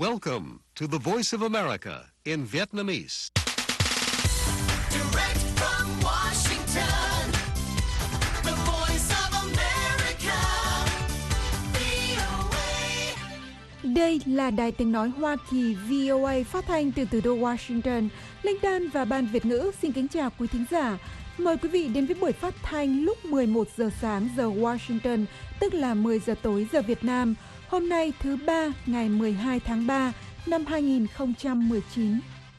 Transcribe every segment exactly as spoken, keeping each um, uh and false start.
Welcome to the Voice of America in Vietnamese. Direct from Washington, the Voice of America, vê o a. Đây là Đài Tiếng Nói Hoa Kỳ vê o a phát thanh từ thủ đô Washington. Linh Đan và Ban Việt ngữ xin kính chào quý thính giả. Mời quý vị đến với buổi phát thanh lúc mười một giờ sáng giờ Washington, tức là mười giờ tối giờ Việt Nam. Hôm nay thứ ba, ngày mười hai tháng ba năm hai nghìn không trăm mười chín.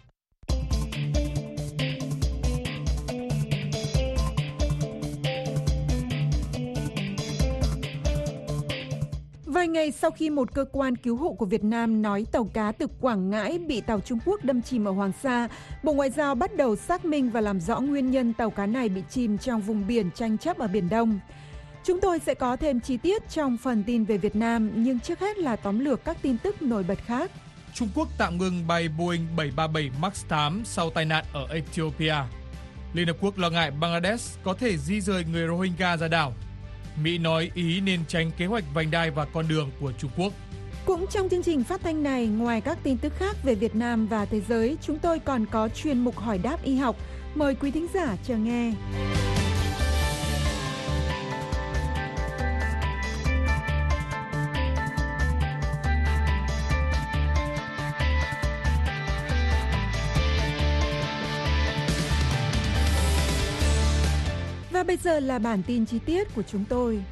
Vài ngày sau khi một cơ quan cứu hộ của Việt Nam nói tàu cá từ Quảng Ngãi bị tàu Trung Quốc đâm chìm ở Hoàng Sa, Bộ Ngoại giao bắt đầu xác minh và làm rõ nguyên nhân tàu cá này bị chìm trong vùng biển tranh chấp ở Biển Đông. Chúng tôi sẽ có thêm chi tiết trong phần tin về Việt Nam, nhưng trước hết là tóm lược các tin tức nổi bật khác. Trung Quốc tạm ngừng bay Boeing bảy ba bảy Max tám sau tai nạn ở Ethiopia. Liên Hợp Quốc lo ngại Bangladesh có thể di rời người Rohingya ra đảo. Mỹ nói Ý nên tránh kế hoạch vành đai và con đường của Trung Quốc. Cũng trong chương trình phát thanh này, ngoài các tin tức khác về Việt Nam và thế giới, chúng tôi còn có chuyên mục hỏi đáp y học. Mời quý thính giả chờ nghe. Và bây giờ là bản tin chi tiết của chúng tôi.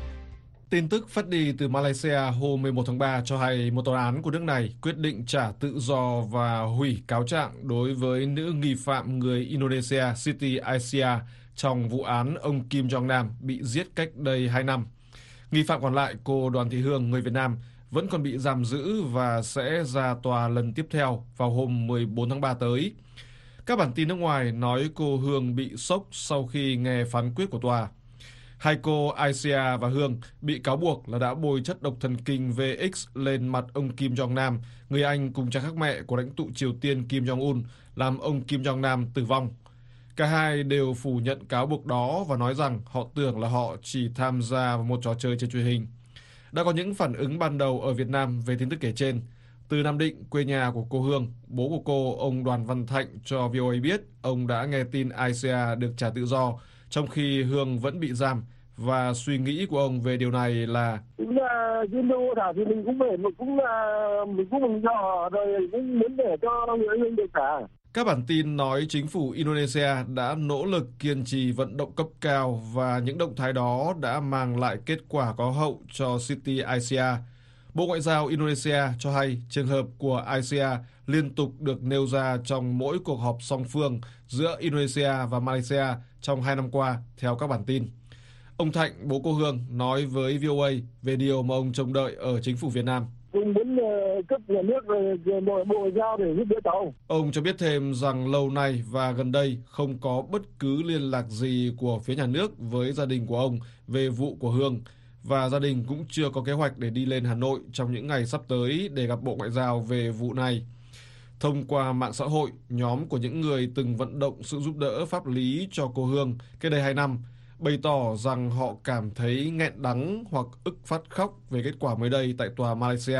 Tin tức phát đi từ Malaysia hôm mười một tháng ba cho hay một tòa án của nước này quyết định trả tự do và hủy cáo trạng đối với nữ nghi phạm người Indonesia Siti Aisyah trong vụ án ông Kim Jong Nam bị giết cách đây hai năm. Nghi phạm còn lại, cô Đoàn Thị Hương, người Việt Nam, vẫn còn bị giam giữ và sẽ ra tòa lần tiếp theo vào hôm mười bốn tháng ba tới. Các bản tin nước ngoài nói cô Hương bị sốc sau khi nghe phán quyết của tòa. Hai cô Aisyah và Hương bị cáo buộc là đã bôi chất độc thần kinh vê ích lên mặt ông Kim Jong Nam, người anh cùng cha khác mẹ của lãnh tụ Triều Tiên Kim Jong Un, làm ông Kim Jong Nam tử vong. Cả hai đều phủ nhận cáo buộc đó và nói rằng họ tưởng là họ chỉ tham gia vào một trò chơi trên truyền hình. Đã có những phản ứng ban đầu ở Việt Nam về tin tức kể trên. Từ Nam Định, quê nhà của cô Hương, bố của cô, ông Đoàn Văn Thạnh, cho vê o a biết ông đã nghe tin Aisyah được trả tự do, trong khi Hương vẫn bị giam, và suy nghĩ của ông về điều này là cũng là chuyên đô thảo thì mình cũng phải cũng là mình cũng mừng nhỏ rồi cũng muốn để cho người Hương được trả. Các bản tin nói chính phủ Indonesia đã nỗ lực kiên trì vận động cấp cao và những động thái đó đã mang lại kết quả có hậu cho Siti Aisyah. Bộ Ngoại giao Indonesia cho hay trường hợp của Aisyah liên tục được nêu ra trong mỗi cuộc họp song phương giữa Indonesia và Malaysia trong hai năm qua, theo các bản tin. Ông Thạnh, bố cô Hương, nói với vê o a về điều mà ông trông đợi ở chính phủ Việt Nam. Cũng muốn cấp nhà nước rồi Bộ Ngoại giao để giúp đỡ cháu. Ông cho biết thêm rằng lâu nay và gần đây không có bất cứ liên lạc gì của phía nhà nước với gia đình của ông về vụ của Hương, và gia đình cũng chưa có kế hoạch để đi lên Hà Nội trong những ngày sắp tới để gặp Bộ Ngoại giao về vụ này. Thông qua mạng xã hội, nhóm của những người từng vận động sự giúp đỡ pháp lý cho cô Hương cách đây hai năm bày tỏ rằng họ cảm thấy nghẹn đắng hoặc ức phát khóc về kết quả mới đây tại tòa Malaysia.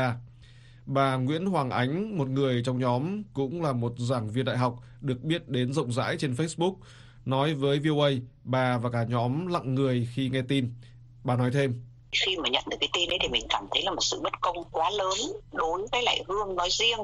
Bà Nguyễn Hoàng Ánh, một người trong nhóm, cũng là một giảng viên đại học được biết đến rộng rãi trên Facebook, nói với vê o a bà và cả nhóm lặng người khi nghe tin. Bà nói thêm: Khi mà nhận được cái tin đấy thì mình cảm thấy là một sự bất công quá lớn đối với lại Hương nói riêng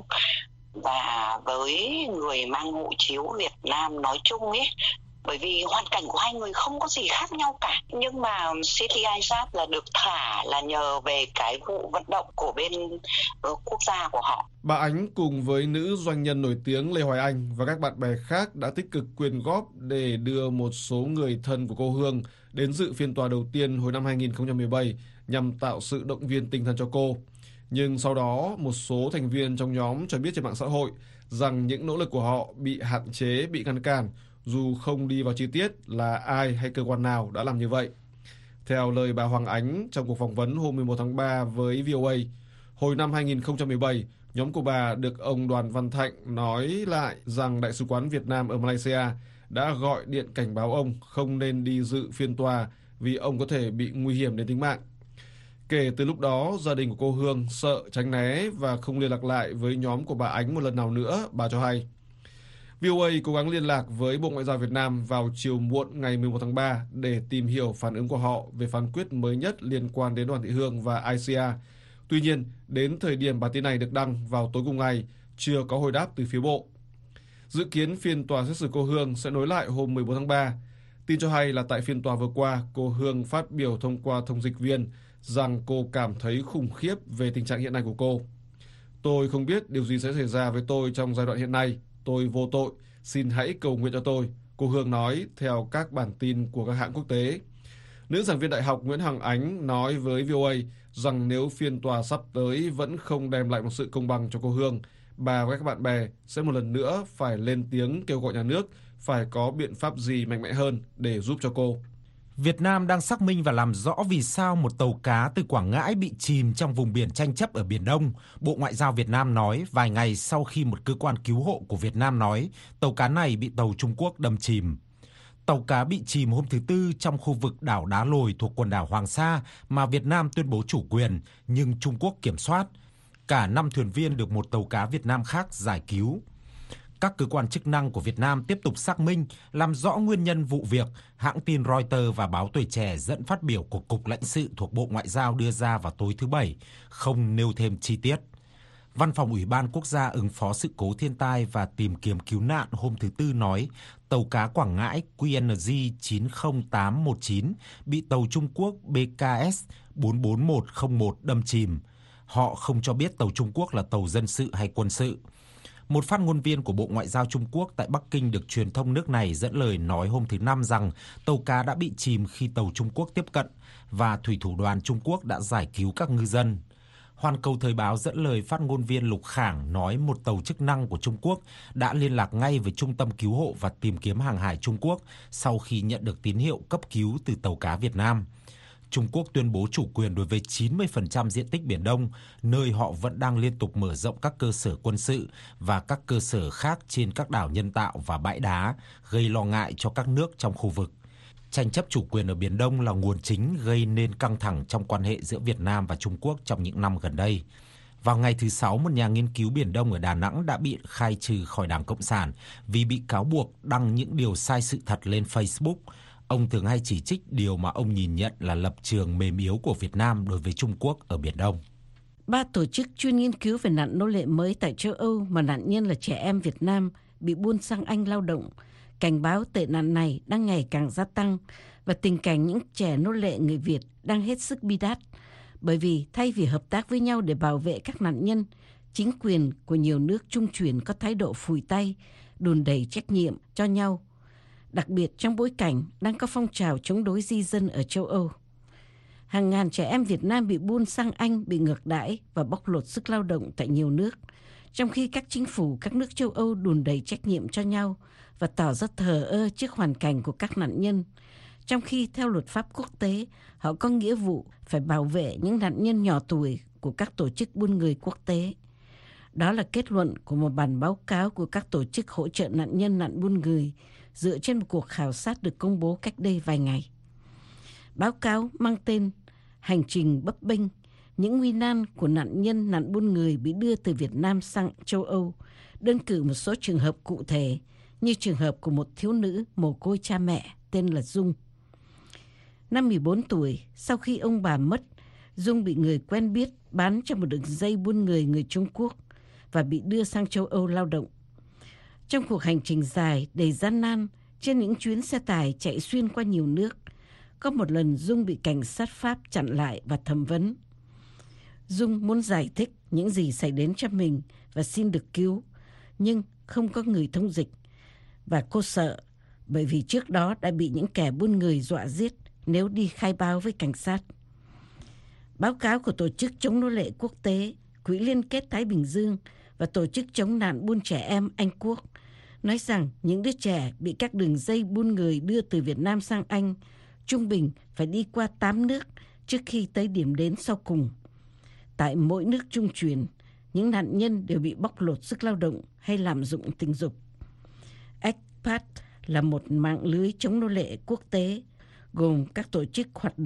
và với người mang hộ chiếu Việt Nam nói chung ấy. Bởi vì hoàn cảnh của hai người không có gì khác nhau cả. Nhưng mà Siti Aisyah là được thả là nhờ về cái vụ vận động của bên uh, quốc gia của họ. Bà Ánh cùng với nữ doanh nhân nổi tiếng Lê Hoài Anh và các bạn bè khác đã tích cực quyên góp để đưa một số người thân của cô Hương đến dự phiên tòa đầu tiên hồi năm hai nghìn không trăm mười bảy nhằm tạo sự động viên tinh thần cho cô. Nhưng sau đó, một số thành viên trong nhóm cho biết trên mạng xã hội rằng những nỗ lực của họ bị hạn chế, bị ngăn cản, dù không đi vào chi tiết là ai hay cơ quan nào đã làm như vậy. Theo lời bà Hoàng Ánh trong cuộc phỏng vấn hôm mười một tháng ba với vê o a, hồi năm hai nghìn không trăm mười bảy, nhóm của bà được ông Đoàn Văn Thạnh nói lại rằng Đại sứ quán Việt Nam ở Malaysia đã gọi điện cảnh báo ông không nên đi dự phiên tòa vì ông có thể bị nguy hiểm đến tính mạng. Kể từ lúc đó, gia đình của cô Hương sợ tránh né và không liên lạc lại với nhóm của bà Ánh một lần nào nữa, bà cho hay. vê o a cố gắng liên lạc với Bộ Ngoại giao Việt Nam vào chiều muộn ngày mười một tháng ba để tìm hiểu phản ứng của họ về phán quyết mới nhất liên quan đến Đoàn Thị Hương và i xê a. Tuy nhiên, đến thời điểm bản tin này được đăng vào tối cùng ngày, chưa có hồi đáp từ phía Bộ. Dự kiến phiên tòa xét xử cô Hương sẽ nối lại hôm mười bốn tháng ba. Tin cho hay là tại phiên tòa vừa qua, cô Hương phát biểu thông qua thông dịch viên rằng cô cảm thấy khủng khiếp về tình trạng hiện nay của cô. Tôi không biết điều gì sẽ xảy ra với tôi trong giai đoạn hiện nay. Tôi vô tội. Xin hãy cầu nguyện cho tôi, cô Hương nói theo các bản tin của các hãng quốc tế. Nữ giảng viên đại học Nguyễn Hằng Ánh nói với vê o a rằng nếu phiên tòa sắp tới vẫn không đem lại một sự công bằng cho cô Hương, bà và các bạn bè sẽ một lần nữa phải lên tiếng kêu gọi nhà nước phải có biện pháp gì mạnh mẽ hơn để giúp cho cô. Việt Nam đang xác minh và làm rõ vì sao một tàu cá từ Quảng Ngãi bị chìm trong vùng biển tranh chấp ở Biển Đông. Bộ Ngoại giao Việt Nam nói vài ngày sau khi một cơ quan cứu hộ của Việt Nam nói tàu cá này bị tàu Trung Quốc đâm chìm. Tàu cá bị chìm hôm thứ Tư trong khu vực đảo Đá Lồi thuộc quần đảo Hoàng Sa mà Việt Nam tuyên bố chủ quyền nhưng Trung Quốc kiểm soát. Cả năm thuyền viên được một tàu cá Việt Nam khác giải cứu. Các cơ quan chức năng của Việt Nam tiếp tục xác minh, làm rõ nguyên nhân vụ việc, hãng tin Reuters và báo Tuổi Trẻ dẫn phát biểu của Cục lãnh sự thuộc Bộ Ngoại giao đưa ra vào tối thứ Bảy, không nêu thêm chi tiết. Văn phòng Ủy ban Quốc gia ứng phó sự cố thiên tai và tìm kiếm cứu nạn hôm thứ Tư nói tàu cá Quảng Ngãi Q N G chín không tám một chín bị tàu Trung Quốc B K S bốn bốn một không một đâm chìm. Họ không cho biết tàu Trung Quốc là tàu dân sự hay quân sự. Một phát ngôn viên của Bộ Ngoại giao Trung Quốc tại Bắc Kinh được truyền thông nước này dẫn lời nói hôm thứ Năm rằng tàu cá đã bị chìm khi tàu Trung Quốc tiếp cận và thủy thủ đoàn Trung Quốc đã giải cứu các ngư dân. Hoàn Cầu Thời báo dẫn lời phát ngôn viên Lục Khảng nói một tàu chức năng của Trung Quốc đã liên lạc ngay với Trung tâm Cứu hộ và Tìm kiếm Hàng hải Trung Quốc sau khi nhận được tín hiệu cấp cứu từ tàu cá Việt Nam. Trung Quốc tuyên bố chủ quyền đối với chín mươi phần trăm diện tích Biển Đông, nơi họ vẫn đang liên tục mở rộng các cơ sở quân sự và các cơ sở khác trên các đảo nhân tạo và bãi đá, gây lo ngại cho các nước trong khu vực. Tranh chấp chủ quyền ở Biển Đông là nguồn chính gây nên căng thẳng trong quan hệ giữa Việt Nam và Trung Quốc trong những năm gần đây. Vào ngày thứ Sáu, một nhà nghiên cứu Biển Đông ở Đà Nẵng đã bị khai trừ khỏi Đảng Cộng sản vì bị cáo buộc đăng những điều sai sự thật lên Facebook. Ông thường hay chỉ trích điều mà ông nhìn nhận là lập trường mềm yếu của Việt Nam đối với Trung Quốc ở Biển Đông. Ba tổ chức chuyên nghiên cứu về nạn nô lệ mới tại châu Âu mà nạn nhân là trẻ em Việt Nam bị buôn sang Anh lao động, cảnh báo tệ nạn này đang ngày càng gia tăng và tình cảnh những trẻ nô lệ người Việt đang hết sức bi đát. Bởi vì thay vì hợp tác với nhau để bảo vệ các nạn nhân, chính quyền của nhiều nước trung chuyển có thái độ phủi tay, đùn đẩy trách nhiệm cho nhau. Đặc biệt trong bối cảnh đang có phong trào chống đối di dân ở châu Âu. Hàng ngàn trẻ em Việt Nam bị buôn sang Anh, bị ngược đãi và bóc lột sức lao động tại nhiều nước, trong khi các chính phủ các nước châu Âu đùn đẩy trách nhiệm cho nhau và tỏ ra thờ ơ trước hoàn cảnh của các nạn nhân, trong khi theo luật pháp quốc tế, họ có nghĩa vụ phải bảo vệ những nạn nhân nhỏ tuổi của các tổ chức buôn người quốc tế. Đó là kết luận của một bản báo cáo của các tổ chức hỗ trợ nạn nhân nạn buôn người dựa trên một cuộc khảo sát được công bố cách đây vài ngày. Báo cáo mang tên Hành trình bấp bênh, những nguy nan của nạn nhân nạn buôn người bị đưa từ Việt Nam sang châu Âu, đơn cử một số trường hợp cụ thể như trường hợp của một thiếu nữ mồ côi cha mẹ tên là Dung. Năm mười bốn tuổi, sau khi ông bà mất, Dung bị người quen biết bán cho một đường dây buôn người người Trung Quốc và bị đưa sang châu Âu lao động. Trong cuộc hành trình dài đầy gian nan trên những chuyến xe tải chạy xuyên qua nhiều nước, có một lần Dung bị cảnh sát Pháp chặn lại và thẩm vấn. Dung muốn giải thích những gì xảy đến cho mình và xin được cứu, nhưng không có người thông dịch. Và cô sợ bởi vì trước đó đã bị những kẻ buôn người dọa giết nếu đi khai báo với cảnh sát. Báo cáo của Tổ chức chống nô lệ quốc tế, Quỹ Liên kết Thái Bình Dương và Tổ chức chống nạn buôn trẻ em Anh Quốc nói rằng những đứa trẻ bị các đường dây buôn người đưa từ Việt Nam sang Anh trung bình phải đi qua tám nước trước khi tới điểm đến sau cùng. Tại mỗi nước trung chuyển, những nạn nhân đều bị bóc lột sức lao động hay lạm dụng tình dục. e xê pê a tê là một mạng lưới chống nô lệ quốc tế gồm các tổ chức hoạt động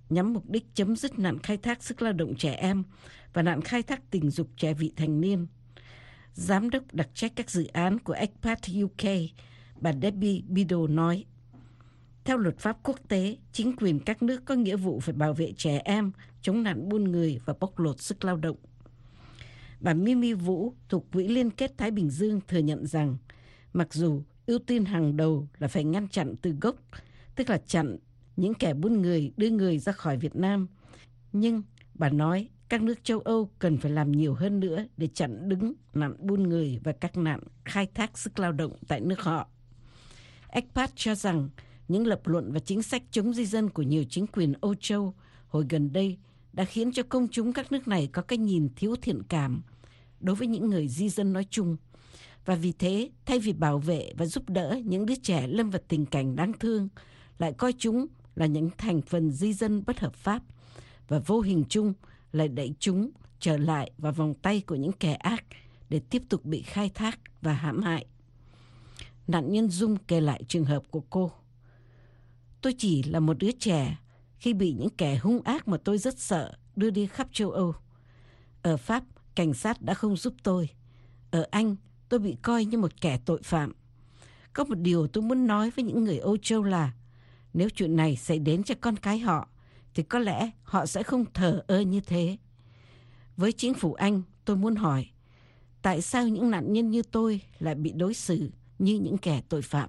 nhằm mục đích chấm dứt nạn khai thác sức lao động trẻ em và nạn khai thác tình dục trẻ vị thành niên. Giám đốc đặc trách các dự án của e xờ pát u ca, bà Debbie Biddle nói, theo luật pháp quốc tế, chính quyền các nước có nghĩa vụ phải bảo vệ trẻ em chống nạn buôn người và bóc lột sức lao động. Bà Mimi Vũ thuộc Quỹ Liên kết Thái Bình Dương thừa nhận rằng, mặc dù ưu tiên hàng đầu là phải ngăn chặn từ gốc, tức là chặn những kẻ buôn người đưa người ra khỏi Việt Nam, nhưng bà nói các nước châu Âu cần phải làm nhiều hơn nữa để chặn đứng nạn buôn người và các nạn khai thác sức lao động tại nước họ. e xờ pát cho rằng những lập luận và chính sách chống di dân của nhiều chính quyền Âu Châu hồi gần đây đã khiến cho công chúng các nước này có cái nhìn thiếu thiện cảm đối với những người di dân nói chung. Và vì thế, thay vì bảo vệ và giúp đỡ những đứa trẻ lâm vào tình cảnh đáng thương, lại coi chúng là những thành phần di dân bất hợp pháp và vô hình chung lại đẩy chúng trở lại vào vòng tay của những kẻ ác để tiếp tục bị khai thác và hãm hại. Nạn nhân Dung kể lại trường hợp của cô. Tôi chỉ là một đứa trẻ khi bị những kẻ hung ác mà tôi rất sợ đưa đi khắp châu Âu. Ở Pháp, cảnh sát đã không giúp tôi. Ở Anh, tôi bị coi như một kẻ tội phạm. Có một điều tôi muốn nói với những người Âu Châu là nếu chuyện này xảy đến cho con cái họ, thì có lẽ họ sẽ không thờ ơ như thế. Với chính phủ Anh, tôi muốn hỏi, tại sao những nạn nhân như tôi lại bị đối xử như những kẻ tội phạm?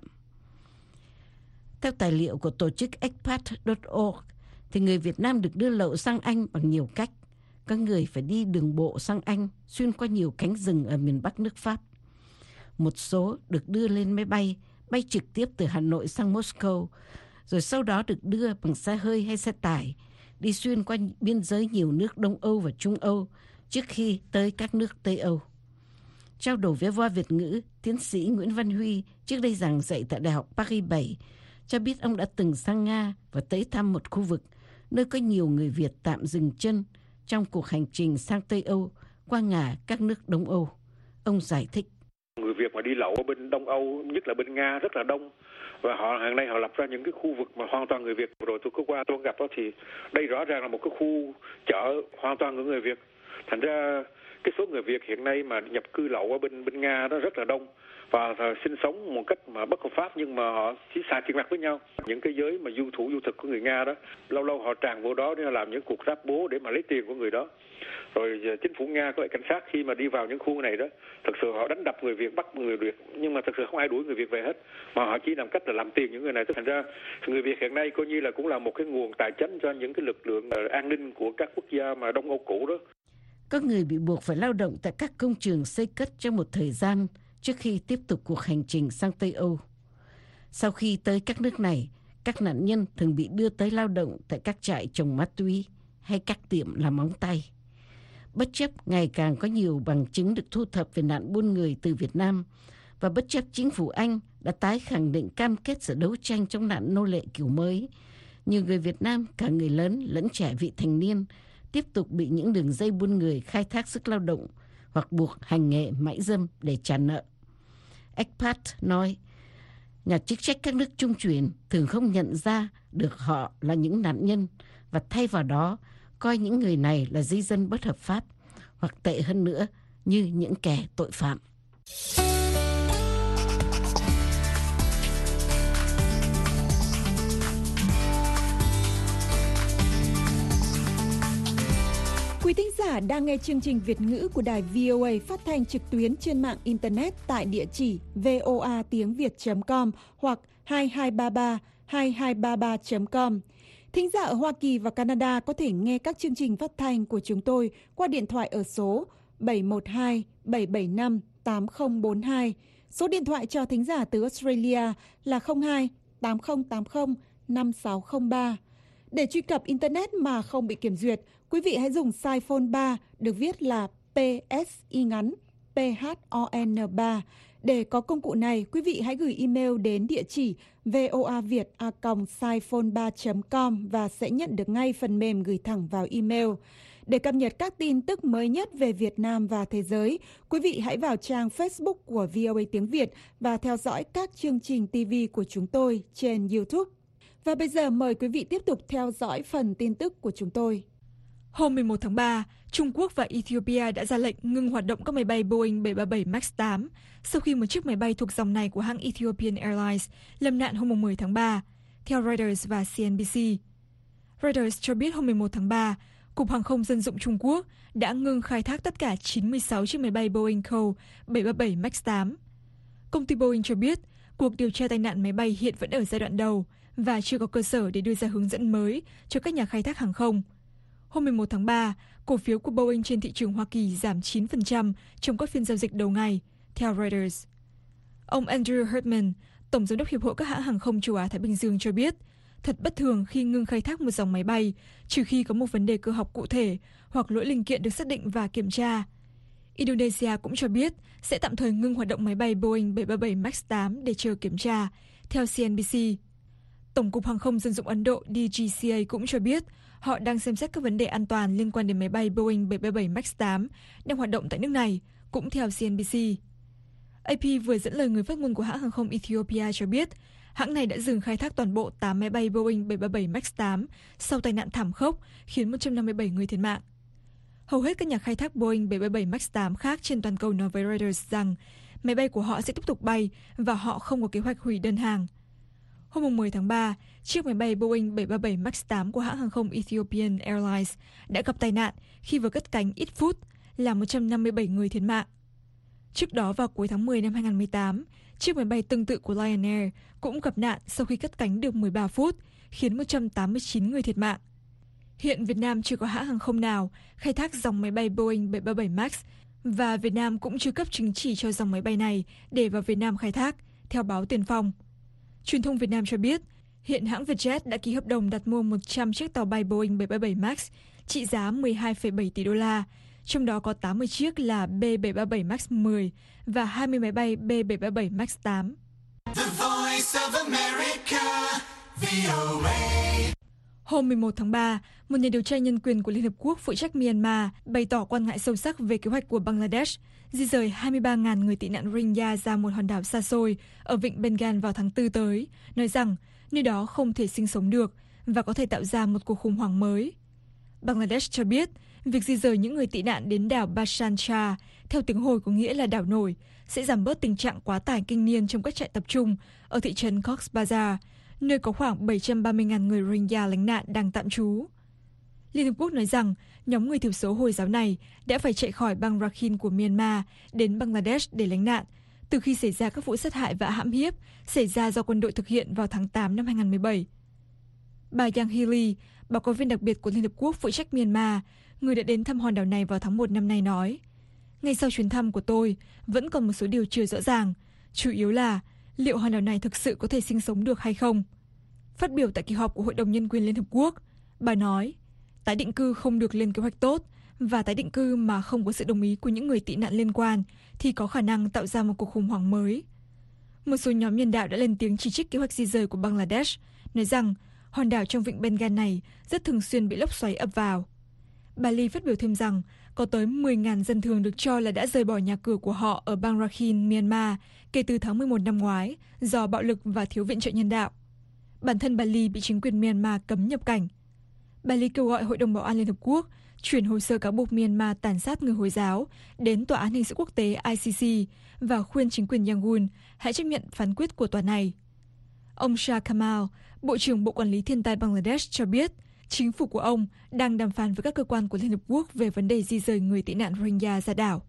Theo tài liệu của tổ chức expat chấm org, thì người Việt Nam được đưa lậu sang Anh bằng nhiều cách. Có người phải đi đường bộ sang Anh, xuyên qua nhiều cánh rừng ở miền Bắc nước Pháp. Một số được đưa lên máy bay, bay trực tiếp từ Hà Nội sang Moscow, rồi sau đó được đưa bằng xe hơi hay xe tải, đi xuyên qua biên giới nhiều nước Đông Âu và Trung Âu trước khi tới các nước Tây Âu. Trao đổi với Voa Việt ngữ, tiến sĩ Nguyễn Văn Huy, trước đây giảng dạy tại Đại học Paris bảy, cho biết ông đã từng sang Nga và tới thăm một khu vực nơi có nhiều người Việt tạm dừng chân trong cuộc hành trình sang Tây Âu qua ngả các nước Đông Âu. Ông giải thích. Người Việt mà đi lậu ở bên Đông Âu, nhất là bên Nga rất là đông. Và họ hàng nay họ lập ra những cái khu vực mà hoàn toàn người Việt. Rồi tôi có qua tôi gặp đó thì đây rõ ràng là một cái khu chợ hoàn toàn của người Việt. Thành ra cái số người Việt hiện nay mà nhập cư lậu ở bên bên Nga đó rất là đông và sinh sống một cách mà bất hợp pháp, nhưng mà họ chỉ xài tiền mặt với nhau. Những cái giới mà du thủ du thực của người Nga đó, lâu lâu họ tràn vô đó để làm những cuộc ráp bố để mà lấy tiền của người đó. Rồi chính phủ Nga có lại cảnh sát khi mà đi vào những khu này đó, thực sự họ đánh đập người Việt, bắt người Việt, nhưng mà thực sự không ai đuổi người Việt về hết, mà họ chỉ làm cách là làm tiền những người này. Thành ra người Việt hiện nay coi như là cũng là một cái nguồn tài chính cho những cái lực lượng an ninh của các quốc gia mà Đông Âu cũ đó. Có người bị buộc phải lao động tại các công trường xây cất trong một thời gian trước khi tiếp tục cuộc hành trình sang Tây Âu. Sau khi tới các nước này, các nạn nhân thường bị đưa tới lao động tại các trại trồng ma túy hay các tiệm làm móng tay. Bất chấp ngày càng có nhiều bằng chứng được thu thập về nạn buôn người từ Việt Nam, và bất chấp chính phủ Anh đã tái khẳng định cam kết sẽ đấu tranh chống nạn nô lệ kiểu mới, nhiều người Việt Nam, cả người lớn lẫn trẻ vị thành niên, tiếp tục bị những đường dây buôn người khai thác sức lao động hoặc buộc hành nghề mại dâm để trả nợ. Expat nói, nhà chức trách các nước trung chuyển thường không nhận ra được họ là những nạn nhân và thay vào đó coi những người này là di dân bất hợp pháp hoặc tệ hơn nữa như những kẻ tội phạm. Quý thính giả đang nghe chương trình Việt ngữ của đài vê o a phát thanh trực tuyến trên mạng Internet tại địa chỉ voa tiếng việt chấm com hoặc hai hai ba ba hai hai ba ba chấm com. Thính giả ở Hoa Kỳ và Canada có thể nghe các chương trình phát thanh của chúng tôi qua điện thoại ở số bảy một hai bảy bảy năm tám không bốn hai. Số điện thoại cho thính giả từ Australia là không hai tám không tám không năm sáu không ba. Để truy cập Internet mà không bị kiểm duyệt, quý vị hãy dùng size phone ba được viết là pê ét y ngắn pê hát o en ba. Để có công cụ này, quý vị hãy gửi email đến địa chỉ voaviet a còng siphone ba chấm com và sẽ nhận được ngay phần mềm gửi thẳng vào email. Để cập nhật các tin tức mới nhất về Việt Nam và thế giới, quý vị hãy vào trang Facebook của vê o a tiếng Việt và theo dõi các chương trình ti vi của chúng tôi trên YouTube. Và bây giờ mời quý vị tiếp tục theo dõi phần tin tức của chúng tôi. Hôm mười một tháng ba, Trung Quốc và Ethiopia đã ra lệnh ngừng hoạt động các máy bay Boeing bảy ba bảy Max tám sau khi một chiếc máy bay thuộc dòng này của hãng Ethiopian Airlines lâm nạn hôm mười tháng ba, theo Reuters và xê en bê xê. Reuters cho biết hôm mười một tháng ba, Cục Hàng không Dân dụng Trung Quốc đã ngừng khai thác tất cả chín mươi sáu chiếc máy bay Boeing bảy ba bảy Max tám. Công ty Boeing cho biết cuộc điều tra tai nạn máy bay hiện vẫn ở giai đoạn đầu và chưa có cơ sở để đưa ra hướng dẫn mới cho các nhà khai thác hàng không. Hôm mười một tháng ba, cổ phiếu của Boeing trên thị trường Hoa Kỳ giảm chín phần trăm trong các phiên giao dịch đầu ngày, theo Reuters. Ông Andrew Hartman, Tổng giám đốc Hiệp hội các hãng hàng không châu Á Thái Bình Dương cho biết, thật bất thường khi ngừng khai thác một dòng máy bay, trừ khi có một vấn đề cơ học cụ thể hoặc lỗi linh kiện được xác định và kiểm tra. Indonesia cũng cho biết sẽ tạm thời ngừng hoạt động máy bay Boeing bảy ba bảy Max tám để chờ kiểm tra, theo xê en bê xê. Tổng cục Hàng không Dân dụng Ấn Độ đê giê xê a cũng cho biết họ đang xem xét các vấn đề an toàn liên quan đến máy bay Boeing bảy ba bảy Max tám đang hoạt động tại nước này, cũng theo xê en bê xê. a pê vừa dẫn lời người phát ngôn của hãng hàng không Ethiopia cho biết hãng này đã dừng khai thác toàn bộ tám máy bay Boeing bảy ba bảy Max tám sau tai nạn thảm khốc khiến một trăm năm mươi bảy người thiệt mạng. Hầu hết các nhà khai thác Boeing bảy ba bảy Max tám khác trên toàn cầu nói với Reuters rằng máy bay của họ sẽ tiếp tục bay và họ không có kế hoạch hủy đơn hàng. Hôm mười tháng ba, chiếc máy bay Boeing bảy ba bảy Max tám của hãng hàng không Ethiopian Airlines đã gặp tai nạn khi vừa cất cánh ít phút, làm một trăm năm mươi bảy người thiệt mạng. Trước đó vào cuối tháng mười năm hai nghìn không trăm mười tám, chiếc máy bay tương tự của Lion Air cũng gặp nạn sau khi cất cánh được mười ba phút, khiến một trăm tám mươi chín người thiệt mạng. Hiện Việt Nam chưa có hãng hàng không nào khai thác dòng máy bay Boeing bảy ba bảy Max và Việt Nam cũng chưa cấp chứng chỉ cho dòng máy bay này để vào Việt Nam khai thác, theo báo Tiền Phong. Truyền thông Việt Nam cho biết, hiện hãng Vietjet đã ký hợp đồng đặt mua một trăm chiếc tàu bay Boeing bảy ba bảy Max trị giá mười hai phẩy bảy tỷ đô la, trong đó có tám mươi chiếc là B bảy ba bảy Max mười và hai mươi máy bay B bảy ba bảy Max tám. The Voice of America, vê o a. Hôm mười một tháng ba, một nhà điều tra nhân quyền của Liên Hợp Quốc phụ trách Myanmar bày tỏ quan ngại sâu sắc về kế hoạch của Bangladesh di rời hai mươi ba nghìn người tị nạn Rohingya ra một hòn đảo xa xôi ở vịnh Bengal vào tháng tư tới, nói rằng nơi đó không thể sinh sống được và có thể tạo ra một cuộc khủng hoảng mới. Bangladesh cho biết việc di rời những người tị nạn đến đảo Bhasan Char, theo tiếng Hồi có nghĩa là đảo nổi, sẽ giảm bớt tình trạng quá tải kinh niên trong các trại tập trung ở thị trấn Cox's Bazar, nơi có khoảng bảy trăm ba mươi nghìn người Rohingya lánh nạn đang tạm trú. Liên Hợp Quốc nói rằng nhóm người thiểu số Hồi giáo này đã phải chạy khỏi bang Rakhine của Myanmar đến Bangladesh để lánh nạn, từ khi xảy ra các vụ sát hại và hãm hiếp xảy ra do quân đội thực hiện vào tháng tám năm hai nghìn không trăm mười bảy. Bà Yang Hee, báo cáo viên đặc biệt của Liên Hợp Quốc phụ trách Myanmar, người đã đến thăm hòn đảo này vào tháng một năm nay nói, ngay sau chuyến thăm của tôi, vẫn còn một số điều chưa rõ ràng, chủ yếu là liệu hòn đảo này thực sự có thể sinh sống được hay không. Phát biểu tại kỳ họp của Hội đồng Nhân quyền Liên Hợp Quốc, bà nói, tái định cư không được lên kế hoạch tốt và tái định cư mà không có sự đồng ý của những người tị nạn liên quan thì có khả năng tạo ra một cuộc khủng hoảng mới. Một số nhóm nhân đạo đã lên tiếng chỉ trích kế hoạch di rời của Bangladesh, nói rằng hòn đảo trong vịnh Bengal này rất thường xuyên bị lốc xoáy ập vào. Bà Lee phát biểu thêm rằng có tới mười nghìn dân thường được cho là đã rời bỏ nhà cửa của họ ở bang Rakhine, Myanmar kể từ tháng mười một năm ngoái do bạo lực và thiếu viện trợ nhân đạo. Bản thân bà Lee bị chính quyền Myanmar cấm nhập cảnh. Bà Lee kêu gọi Hội đồng Bảo an Liên Hợp Quốc chuyển hồ sơ cáo buộc Myanmar tàn sát người Hồi giáo đến Tòa án Hình sự Quốc tế I C C và khuyên chính quyền Yangon hãy chấp nhận phán quyết của tòa này. Ông Shah Kamal, Bộ trưởng Bộ Quản lý Thiên tai Bangladesh cho biết, chính phủ của ông đang đàm phán với các cơ quan của Liên Hợp Quốc về vấn đề di rời người tị nạn Rohingya ra đảo.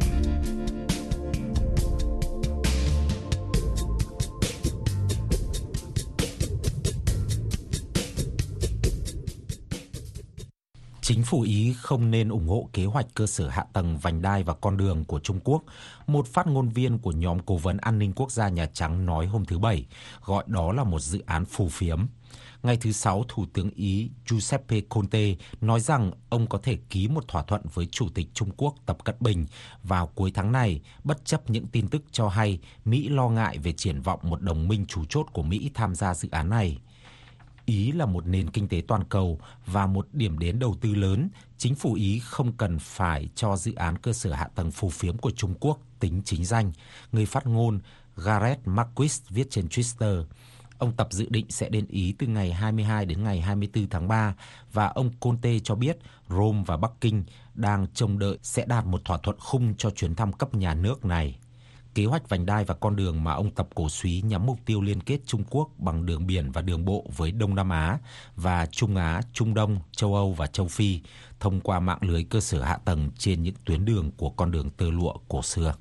Chính phủ Ý không nên ủng hộ kế hoạch cơ sở hạ tầng vành đai và con đường của Trung Quốc, một phát ngôn viên của nhóm cố vấn an ninh quốc gia Nhà Trắng nói hôm thứ Bảy, gọi đó là một dự án phù phiếm. Ngày thứ Sáu, Thủ tướng Ý Giuseppe Conte nói rằng ông có thể ký một thỏa thuận với Chủ tịch Trung Quốc Tập Cận Bình vào cuối tháng này, bất chấp những tin tức cho hay Mỹ lo ngại về triển vọng một đồng minh chủ chốt của Mỹ tham gia dự án này. Ý là một nền kinh tế toàn cầu và một điểm đến đầu tư lớn, chính phủ Ý không cần phải cho dự án cơ sở hạ tầng phù phiếm của Trung Quốc tính chính danh, người phát ngôn Gareth Marquis viết trên Twitter. Ông Tập dự định sẽ đến Ý từ ngày hai mươi hai đến ngày hai mươi tư tháng ba và ông Conte cho biết Rome và Bắc Kinh đang trông đợi sẽ đạt một thỏa thuận khung cho chuyến thăm cấp nhà nước này. Kế hoạch vành đai và con đường mà ông Tập cổ súy nhắm mục tiêu liên kết Trung Quốc bằng đường biển và đường bộ với Đông Nam Á và Trung Á, Trung Đông, châu Âu và châu Phi thông qua mạng lưới cơ sở hạ tầng trên những tuyến đường của con đường tơ lụa cổ xưa.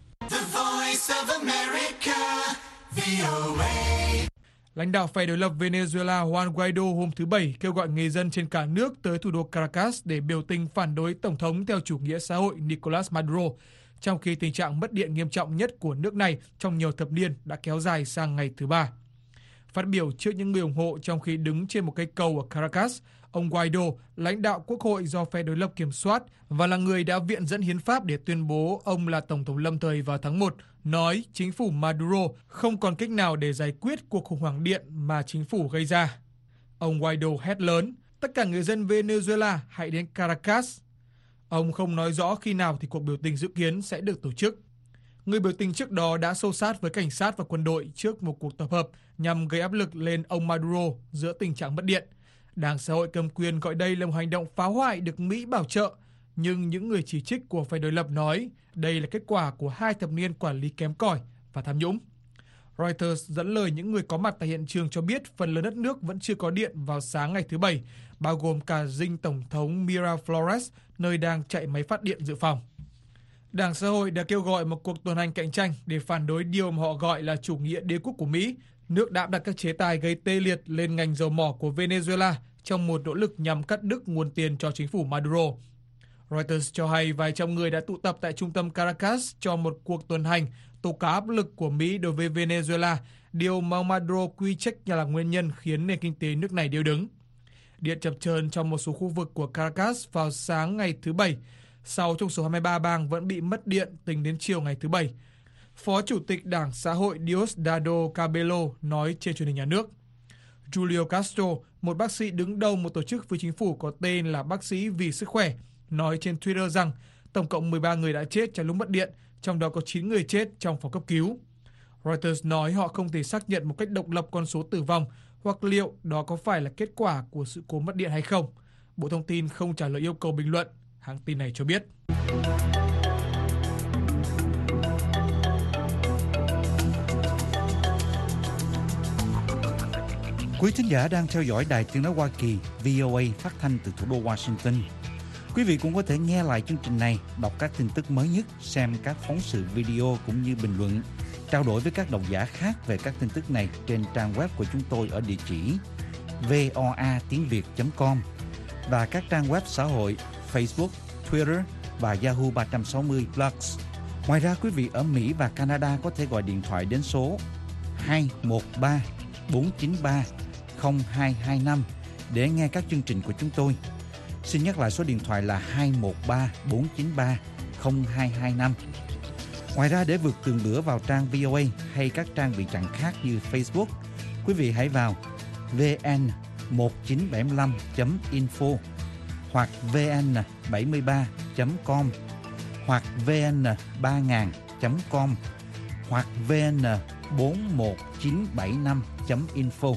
Lãnh đạo phe đối lập Venezuela Juan Guaido hôm thứ Bảy kêu gọi người dân trên cả nước tới thủ đô Caracas để biểu tình phản đối Tổng thống theo chủ nghĩa xã hội Nicolas Maduro, trong khi tình trạng mất điện nghiêm trọng nhất của nước này trong nhiều thập niên đã kéo dài sang ngày thứ Ba. Phát biểu trước những người ủng hộ trong khi đứng trên một cây cầu ở Caracas, ông Guaido, lãnh đạo quốc hội do phe đối lập kiểm soát và là người đã viện dẫn hiến pháp để tuyên bố ông là Tổng thống lâm thời vào tháng một, nói chính phủ Maduro không còn cách nào để giải quyết cuộc khủng hoảng điện mà chính phủ gây ra. Ông Guaido hét lớn, tất cả người dân Venezuela hãy đến Caracas. Ông không nói rõ khi nào thì cuộc biểu tình dự kiến sẽ được tổ chức. Người biểu tình trước đó đã xô xát với cảnh sát và quân đội trước một cuộc tập hợp nhằm gây áp lực lên ông Maduro giữa tình trạng mất điện. Đảng xã hội cầm quyền gọi đây là một hành động phá hoại được Mỹ bảo trợ, nhưng những người chỉ trích của phe đối lập nói đây là kết quả của hai thập niên quản lý kém cỏi và tham nhũng. Reuters dẫn lời những người có mặt tại hiện trường cho biết phần lớn đất nước vẫn chưa có điện vào sáng ngày thứ Bảy, bao gồm cả dinh Tổng thống Miraflores, nơi đang chạy máy phát điện dự phòng. Đảng xã hội đã kêu gọi một cuộc tuần hành cạnh tranh để phản đối điều mà họ gọi là chủ nghĩa đế quốc của Mỹ, nước đã đặt các chế tài gây tê liệt lên ngành dầu mỏ của Venezuela trong một nỗ lực nhằm cắt đứt nguồn tiền cho chính phủ Maduro. Reuters cho hay vài trăm người đã tụ tập tại trung tâm Caracas cho một cuộc tuần hành tố cáo áp lực của Mỹ đối với Venezuela, điều mà Maduro quy trách là nguyên nhân khiến nền kinh tế nước này điêu đứng. Điện chập chờn trong một số khu vực của Caracas vào sáng ngày thứ Bảy, sáu trong số hai mươi ba bang vẫn bị mất điện tính đến chiều ngày thứ Bảy. Phó Chủ tịch Đảng Xã hội Diosdado Cabello nói trên truyền hình nhà nước. Julio Castro, một bác sĩ đứng đầu một tổ chức phi chính phủ có tên là Bác sĩ vì sức khỏe, nói trên Twitter rằng tổng cộng mười ba người đã chết trong lúc mất điện, trong đó có chín người chết trong phòng cấp cứu. Reuters nói họ không thể xác nhận một cách độc lập con số tử vong hoặc liệu đó có phải là kết quả của sự cố mất điện hay không. Bộ Thông tin không trả lời yêu cầu bình luận, hãng tin này cho biết. Quý thính giả đang theo dõi Đài Tiếng nói Hoa Kỳ vê o a phát thanh từ thủ đô Washington. Quý vị cũng có thể nghe lại chương trình này, đọc các tin tức mới nhất, xem các phóng sự video cũng như bình luận, trao đổi với các độc giả khác về các tin tức này trên trang web của chúng tôi ở địa chỉ voa tiếng việt chấm com và các trang web xã hội Facebook, Twitter và Yahoo ba sáu không Plus. Ngoài ra, quý vị ở Mỹ và Canada có thể gọi điện thoại đến số hai một ba bốn chín ba không hai hai năm để nghe các chương trình của chúng tôi. Xin nhắc lại số điện thoại là hai một ba bốn chín ba không hai hai năm. Ngoài ra, để vượt tường lửa vào trang vê o a hay các trang bị chặn khác như Facebook, quý vị hãy vào vn một chín bảy năm chấm info hoặc vn bảy ba chấm com hoặc vn ba nghìn chấm com hoặc vn bốn một chín bảy năm chấm info.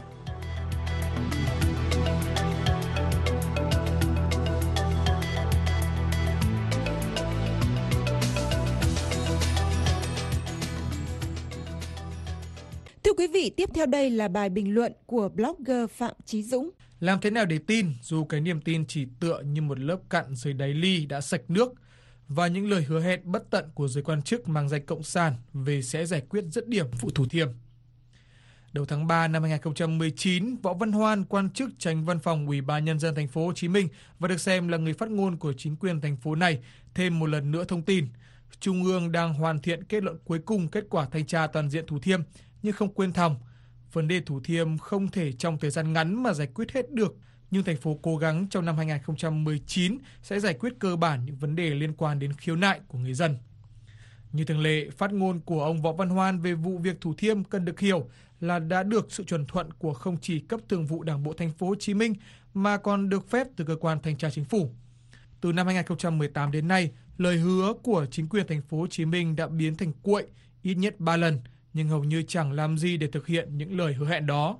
Thưa quý vị, tiếp theo đây là bài bình luận của blogger Phạm Chí Dũng. Làm thế nào để tin dù cái niềm tin chỉ tựa như một lớp cặn dưới đáy ly đã sạch nước và những lời hứa hẹn bất tận của giới quan chức mang danh cộng sản về sẽ giải quyết dứt điểm vụ Thủ Thiêm. Đầu tháng ba năm hai không một chín, Võ Văn Hoan, quan chức Chánh Văn phòng Ủy ban Nhân dân Thành phố Hồ Chí Minh và được xem là người phát ngôn của chính quyền thành phố này, thêm một lần nữa thông tin Trung ương đang hoàn thiện kết luận cuối cùng kết quả thanh tra toàn diện Thủ Thiêm, nhưng không quên thòng vấn đề Thủ Thiêm không thể trong thời gian ngắn mà giải quyết hết được, nhưng thành phố cố gắng trong năm hai không một chín sẽ giải quyết cơ bản những vấn đề liên quan đến khiếu nại của người dân. Như thường lệ, phát ngôn của ông Võ Văn Hoan về vụ việc Thủ Thiêm cần được hiểu là đã được sự chuẩn thuận của không chỉ cấp thường vụ Đảng bộ Thành phố Hồ Chí Minh mà còn được phép từ cơ quan thanh tra chính phủ. Từ năm hai không một tám đến nay, lời hứa của chính quyền Thành phố Hồ Chí Minh đã biến thành cuội ít nhất ba lần, nhưng hầu như chẳng làm gì để thực hiện những lời hứa hẹn đó.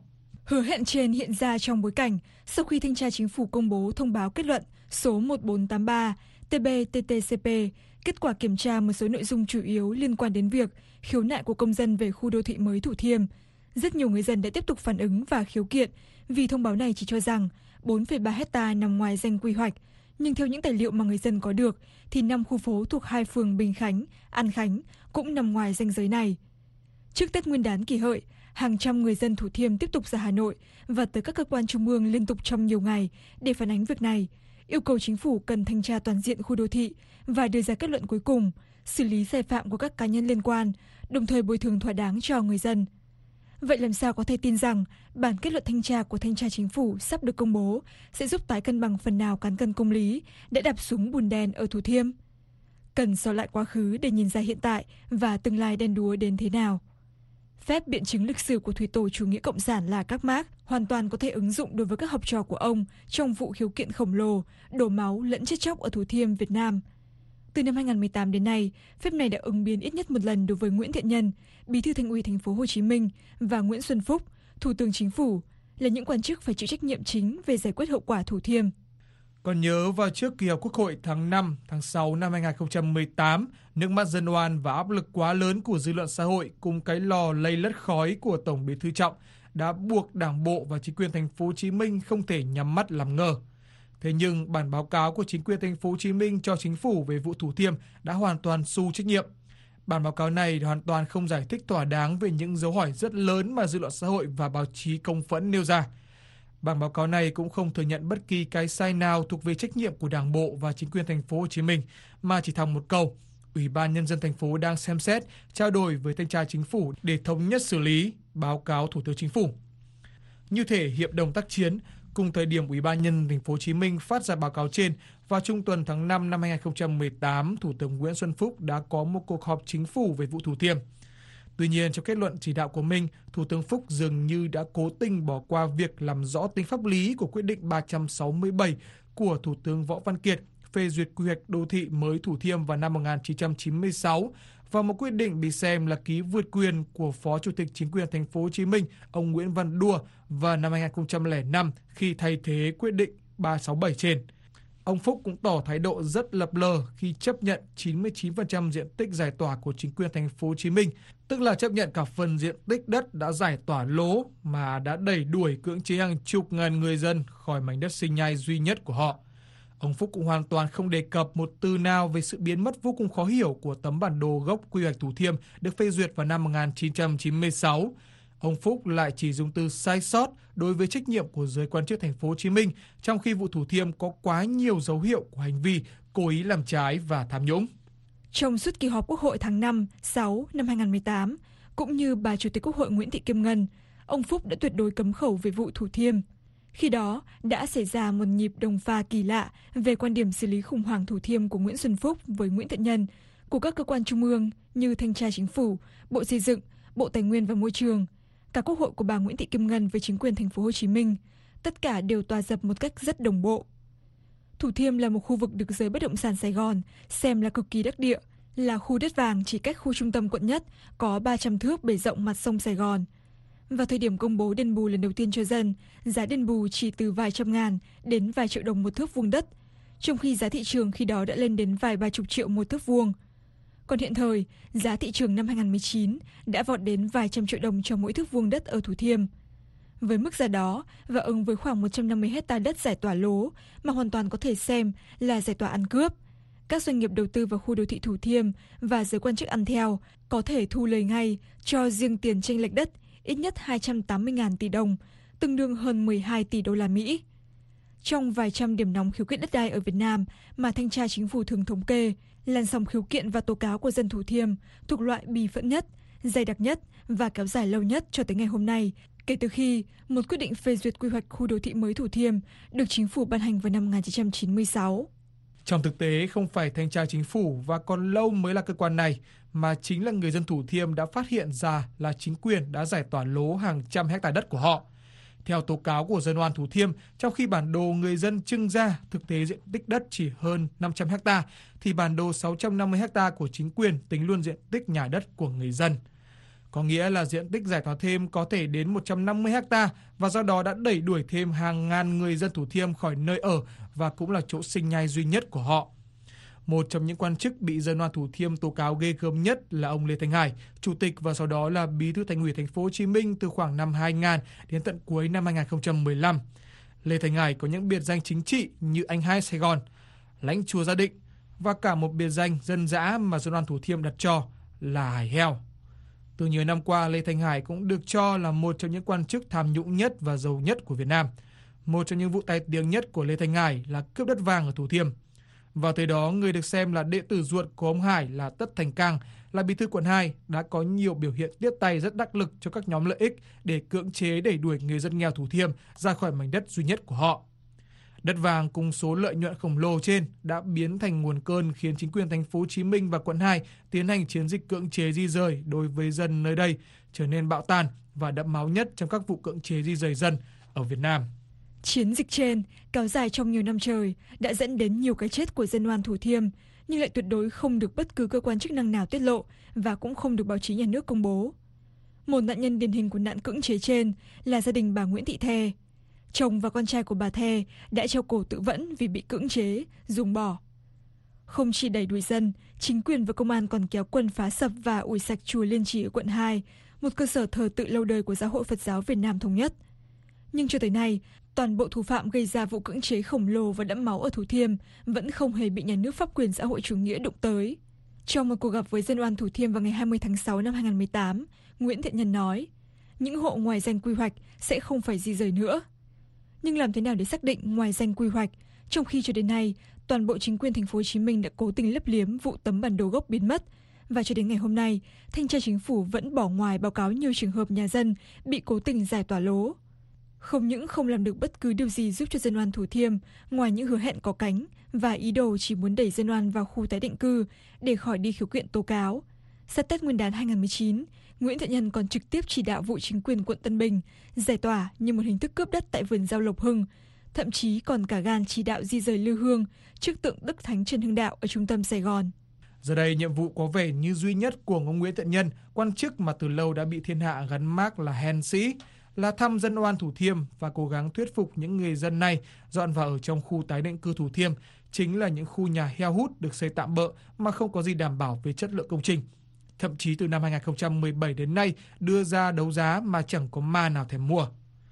Hứa hẹn trên hiện ra trong bối cảnh sau khi thanh tra chính phủ công bố thông báo kết luận số một bốn tám ba T B T T C P, kết quả kiểm tra một số nội dung chủ yếu liên quan đến việc khiếu nại của công dân về khu đô thị mới Thủ Thiêm. Rất nhiều người dân đã tiếp tục phản ứng và khiếu kiện vì thông báo này chỉ cho rằng bốn phẩy ba hecta nằm ngoài danh quy hoạch, nhưng theo những tài liệu mà người dân có được thì năm khu phố thuộc hai phường Bình Khánh, An Khánh cũng nằm ngoài ranh giới này. Trước Tết Nguyên đán Kỷ Hợi, hàng trăm người dân Thủ Thiêm tiếp tục ra Hà Nội và tới các cơ quan trung ương liên tục trong nhiều ngày để phản ánh việc này, yêu cầu chính phủ cần thanh tra toàn diện khu đô thị và đưa ra kết luận cuối cùng, xử lý sai phạm của các cá nhân liên quan, đồng thời bồi thường thỏa đáng cho người dân. Vậy làm sao có thể tin rằng bản kết luận thanh tra của thanh tra chính phủ sắp được công bố sẽ giúp tái cân bằng phần nào cán cân công lý đã đạp xuống bùn đen ở Thủ Thiêm? Cần soi lại quá khứ để nhìn ra hiện tại và tương lai đen đúa đến thế nào. Phép biện chứng lịch sử của thủy tổ chủ nghĩa cộng sản là Các Mác hoàn toàn có thể ứng dụng đối với các học trò của ông trong vụ khiếu kiện khổng lồ, đổ máu lẫn chết chóc ở Thủ Thiêm, Việt Nam. Từ năm hai nghìn không trăm mười tám đến nay, phép này đã ứng biến ít nhất một lần đối với Nguyễn Thiện Nhân, Bí thư Thành ủy Thành phố Hồ Chí Minh, và Nguyễn Xuân Phúc, Thủ tướng Chính phủ, là những quan chức phải chịu trách nhiệm chính về giải quyết hậu quả Thủ Thiêm. Còn nhớ vào trước kỳ họp Quốc hội tháng năm, tháng sáu năm hai nghìn không trăm mười tám, nước mắt dân oan và áp lực quá lớn của dư luận xã hội cùng cái lò lây lất khói của Tổng Bí thư Trọng đã buộc Đảng bộ và chính quyền Thành phố Hồ Chí Minh không thể nhắm mắt làm ngơ. Thế nhưng bản báo cáo của chính quyền Thành phố Hồ Chí Minh cho chính phủ về vụ Thủ Thiêm đã hoàn toàn xu trách nhiệm. Bản báo cáo này hoàn toàn không giải thích thỏa đáng về những dấu hỏi rất lớn mà dư luận xã hội và báo chí công phẫn nêu ra. Bản báo cáo này cũng không thừa nhận bất kỳ cái sai nào thuộc về trách nhiệm của Đảng bộ và chính quyền Thành phố Hồ Chí Minh, mà chỉ thòng một câu: Ủy ban Nhân dân thành phố đang xem xét, trao đổi với thanh tra chính phủ để thống nhất xử lý, báo cáo Thủ tướng Chính phủ. Như thể hiệp đồng tác chiến, cùng thời điểm Ủy ban Nhân dân thành phố Hồ Chí Minh phát ra báo cáo trên, vào trung tuần tháng năm năm hai nghìn không trăm mười tám, Thủ tướng Nguyễn Xuân Phúc đã có một cuộc họp chính phủ về vụ Thủ Thiêm. Tuy nhiên, trong kết luận chỉ đạo của mình, Thủ tướng Phúc dường như đã cố tình bỏ qua việc làm rõ tính pháp lý của quyết định ba trăm sáu mươi bảy của Thủ tướng Võ Văn Kiệt phê duyệt quy hoạch đô thị mới Thủ Thiêm vào năm một nghìn chín trăm chín mươi sáu và một quyết định bị xem là ký vượt quyền của Phó Chủ tịch Chính quyền Thành phố Hồ Chí Minh ông Nguyễn Văn Đua vào năm hai nghìn không trăm lẻ năm khi thay thế quyết định ba trăm sáu mươi bảy trên. Ông Phúc cũng tỏ thái độ rất lập lờ khi chấp nhận chín mươi chín phần trăm diện tích giải tỏa của chính quyền Thành phố Hồ Chí Minh, tức là chấp nhận cả phần diện tích đất đã giải tỏa lố mà đã đẩy đuổi cưỡng chế hàng chục ngàn người dân khỏi mảnh đất sinh nhai duy nhất của họ. Ông Phúc cũng hoàn toàn không đề cập một từ nào về sự biến mất vô cùng khó hiểu của tấm bản đồ gốc quy hoạch Thủ Thiêm được phê duyệt vào năm một nghìn chín trăm chín mươi sáu. Ông Phúc lại chỉ dùng từ sai sót đối với trách nhiệm của giới quan chức Thành phố Hồ Chí Minh, trong khi vụ Thủ Thiêm có quá nhiều dấu hiệu của hành vi cố ý làm trái và tham nhũng. Trong suốt kỳ họp Quốc hội tháng năm, sáu năm hai nghìn không trăm mười tám, cũng như bà Chủ tịch Quốc hội Nguyễn Thị Kim Ngân, ông Phúc đã tuyệt đối cấm khẩu về vụ Thủ Thiêm. Khi đó, đã xảy ra một nhịp đồng pha kỳ lạ về quan điểm xử lý khủng hoảng Thủ Thiêm của Nguyễn Xuân Phúc với Nguyễn Thiện Nhân, của các cơ quan trung ương như Thanh tra Chính phủ, Bộ Xây dựng, Bộ Tài nguyên và Môi trường, cả Quốc hội của bà Nguyễn Thị Kim Ngân với chính quyền Thành phố Hồ Chí Minh, tất cả đều tòa dập một cách rất đồng bộ. Thủ Thiêm là một khu vực được giới bất động sản Sài Gòn xem là cực kỳ đắc địa, là khu đất vàng chỉ cách khu trung tâm quận Nhất có ba trăm thước bề rộng mặt sông Sài Gòn. Vào thời điểm công bố đền bù lần đầu tiên cho dân, giá đền bù chỉ từ vài trăm ngàn đến vài triệu đồng một thước vuông đất, trong khi giá thị trường khi đó đã lên đến vài ba chục triệu một thước vuông. Còn hiện thời, giá thị trường năm hai nghìn không trăm mười chín đã vọt đến vài trăm triệu đồng cho mỗi thước vuông đất ở Thủ Thiêm. Với mức giá đó và ứng với khoảng một trăm năm mươi hecta đất giải tỏa lố mà hoàn toàn có thể xem là giải tỏa ăn cướp, các doanh nghiệp đầu tư vào khu đô thị Thủ Thiêm và giới quan chức ăn theo có thể thu lời ngay cho riêng tiền chênh lệch đất ít nhất hai trăm tám mươi nghìn tỷ đồng, tương đương hơn mười hai tỷ đô la Mỹ. Trong vài trăm điểm nóng khiếu kiện đất đai ở Việt Nam mà thanh tra chính phủ thường thống kê, làn sóng khiếu kiện và tố cáo của dân Thủ Thiêm thuộc loại bi phẫn nhất, dày đặc nhất và kéo dài lâu nhất cho tới ngày hôm nay, kể từ khi một quyết định phê duyệt quy hoạch khu đô thị mới Thủ Thiêm được chính phủ ban hành vào năm một nghìn chín trăm chín mươi sáu. Trong thực tế, không phải thanh tra chính phủ và còn lâu mới là cơ quan này, mà chính là người dân Thủ Thiêm đã phát hiện ra là chính quyền đã giải tỏa lố hàng trăm hectare đất của họ. Theo tố cáo của dân oan Thủ Thiêm, trong khi bản đồ người dân trưng ra thực tế diện tích đất chỉ hơn năm trăm hectare, thì bản đồ sáu trăm năm mươi hectare của chính quyền tính luôn diện tích nhà đất của người dân. có nghĩa là diện tích giải tỏa thêm có thể đến một trăm năm mươi héc ta và do đó đã đẩy đuổi thêm hàng ngàn người dân Thủ Thiêm khỏi nơi ở và cũng là chỗ sinh nhai duy nhất của họ. Một trong những quan chức bị dân oan Thủ Thiêm tố cáo ghê gớm nhất là ông Lê Thanh Hải, chủ tịch và sau đó là bí thư Thành ủy Thành phố Hồ Chí Minh từ khoảng năm hai nghìn đến tận cuối năm hai nghìn không trăm mười lăm. Lê Thanh Hải có những biệt danh chính trị như anh hai Sài Gòn, lãnh chúa Gia Định và cả một biệt danh dân dã mà dân oan Thủ Thiêm đặt cho là Hải Heo. Từ nhiều năm qua, Lê Thanh Hải cũng được cho là một trong những quan chức tham nhũng nhất và giàu nhất của Việt Nam. Một trong những vụ tai tiếng nhất của Lê Thanh Hải là cướp đất vàng ở Thủ Thiêm. Vào thời đó, người được xem là đệ tử ruột của ông Hải là Tất Thành Cang, là bí thư quận hai, đã có nhiều biểu hiện tiếp tay rất đắc lực cho các nhóm lợi ích để cưỡng chế đẩy đuổi người dân nghèo Thủ Thiêm ra khỏi mảnh đất duy nhất của họ. Đất vàng cùng số lợi nhuận khổng lồ trên đã biến thành nguồn cơn khiến chính quyền thành phố Hồ Chí Minh và quận hai tiến hành chiến dịch cưỡng chế di dời đối với dân nơi đây, trở nên bạo tàn và đẫm máu nhất trong các vụ cưỡng chế di dời dân ở Việt Nam. Chiến dịch trên kéo dài trong nhiều năm trời đã dẫn đến nhiều cái chết của dân oan Thủ Thiêm, nhưng lại tuyệt đối không được bất cứ cơ quan chức năng nào tiết lộ và cũng không được báo chí nhà nước công bố. Một nạn nhân điển hình của nạn cưỡng chế trên là gia đình bà Nguyễn Thị Thè. Chồng và con trai của bà Thè đã treo cổ tự vẫn vì bị cưỡng chế, ruồng bỏ. Không chỉ đẩy đuổi dân, chính quyền và công an còn kéo quân phá sập và ủi sạch chùa Liên Trì ở quận hai, một cơ sở thờ tự lâu đời của Giáo hội Phật giáo Việt Nam Thống nhất. Nhưng cho tới nay, toàn bộ thủ phạm gây ra vụ cưỡng chế khổng lồ và đẫm máu ở Thủ Thiêm vẫn không hề bị nhà nước pháp quyền xã hội chủ nghĩa đụng tới. Trong một cuộc gặp với dân oan Thủ Thiêm vào ngày hai mươi tháng sáu năm hai nghìn không trăm mười tám, Nguyễn Thiện Nhân nói, những hộ ngoài danh quy hoạch sẽ không phải di rời nữa. Nhưng làm thế nào để xác định ngoài danh quy hoạch, trong khi cho đến nay, toàn bộ chính quyền thành phố Hồ Chí Minh đã cố tình lấp liếm vụ tấm bản đồ gốc biến mất, và cho đến ngày hôm nay, thanh tra chính phủ vẫn bỏ ngoài báo cáo nhiều trường hợp nhà dân bị cố tình giải tỏa lố. Không những không làm được bất cứ điều gì giúp cho dân oan Thủ Thiêm, ngoài những hứa hẹn có cánh và ý đồ chỉ muốn đẩy dân oan vào khu tái định cư để khỏi đi khiếu kiện tố cáo. Sát Tết Nguyên đán hai nghìn không trăm mười chín, Nguyễn Thiện Nhân còn trực tiếp chỉ đạo vụ chính quyền quận Tân Bình giải tỏa như một hình thức cướp đất tại vườn rau Lộc Hưng, thậm chí còn cả gan chỉ đạo di rời lư hương trước tượng Đức Thánh Trần Hưng Đạo ở trung tâm Sài Gòn. Giờ đây, nhiệm vụ có vẻ như duy nhất của ông Nguyễn Thiện Nhân, quan chức mà từ lâu đã bị thiên hạ gắn mác là hèn sĩ, là thăm dân oan Thủ Thiêm và cố gắng thuyết phục những người dân này dọn vào ở trong khu tái định cư Thủ Thiêm, chính là những khu nhà heo hút được xây tạm bợ mà không có gì đảm bảo về chất lượng công trình. Thậm chí từ năm hai nghìn không trăm mười bảy đến nay đưa ra đấu giá mà chẳng có ma nào thèm mua.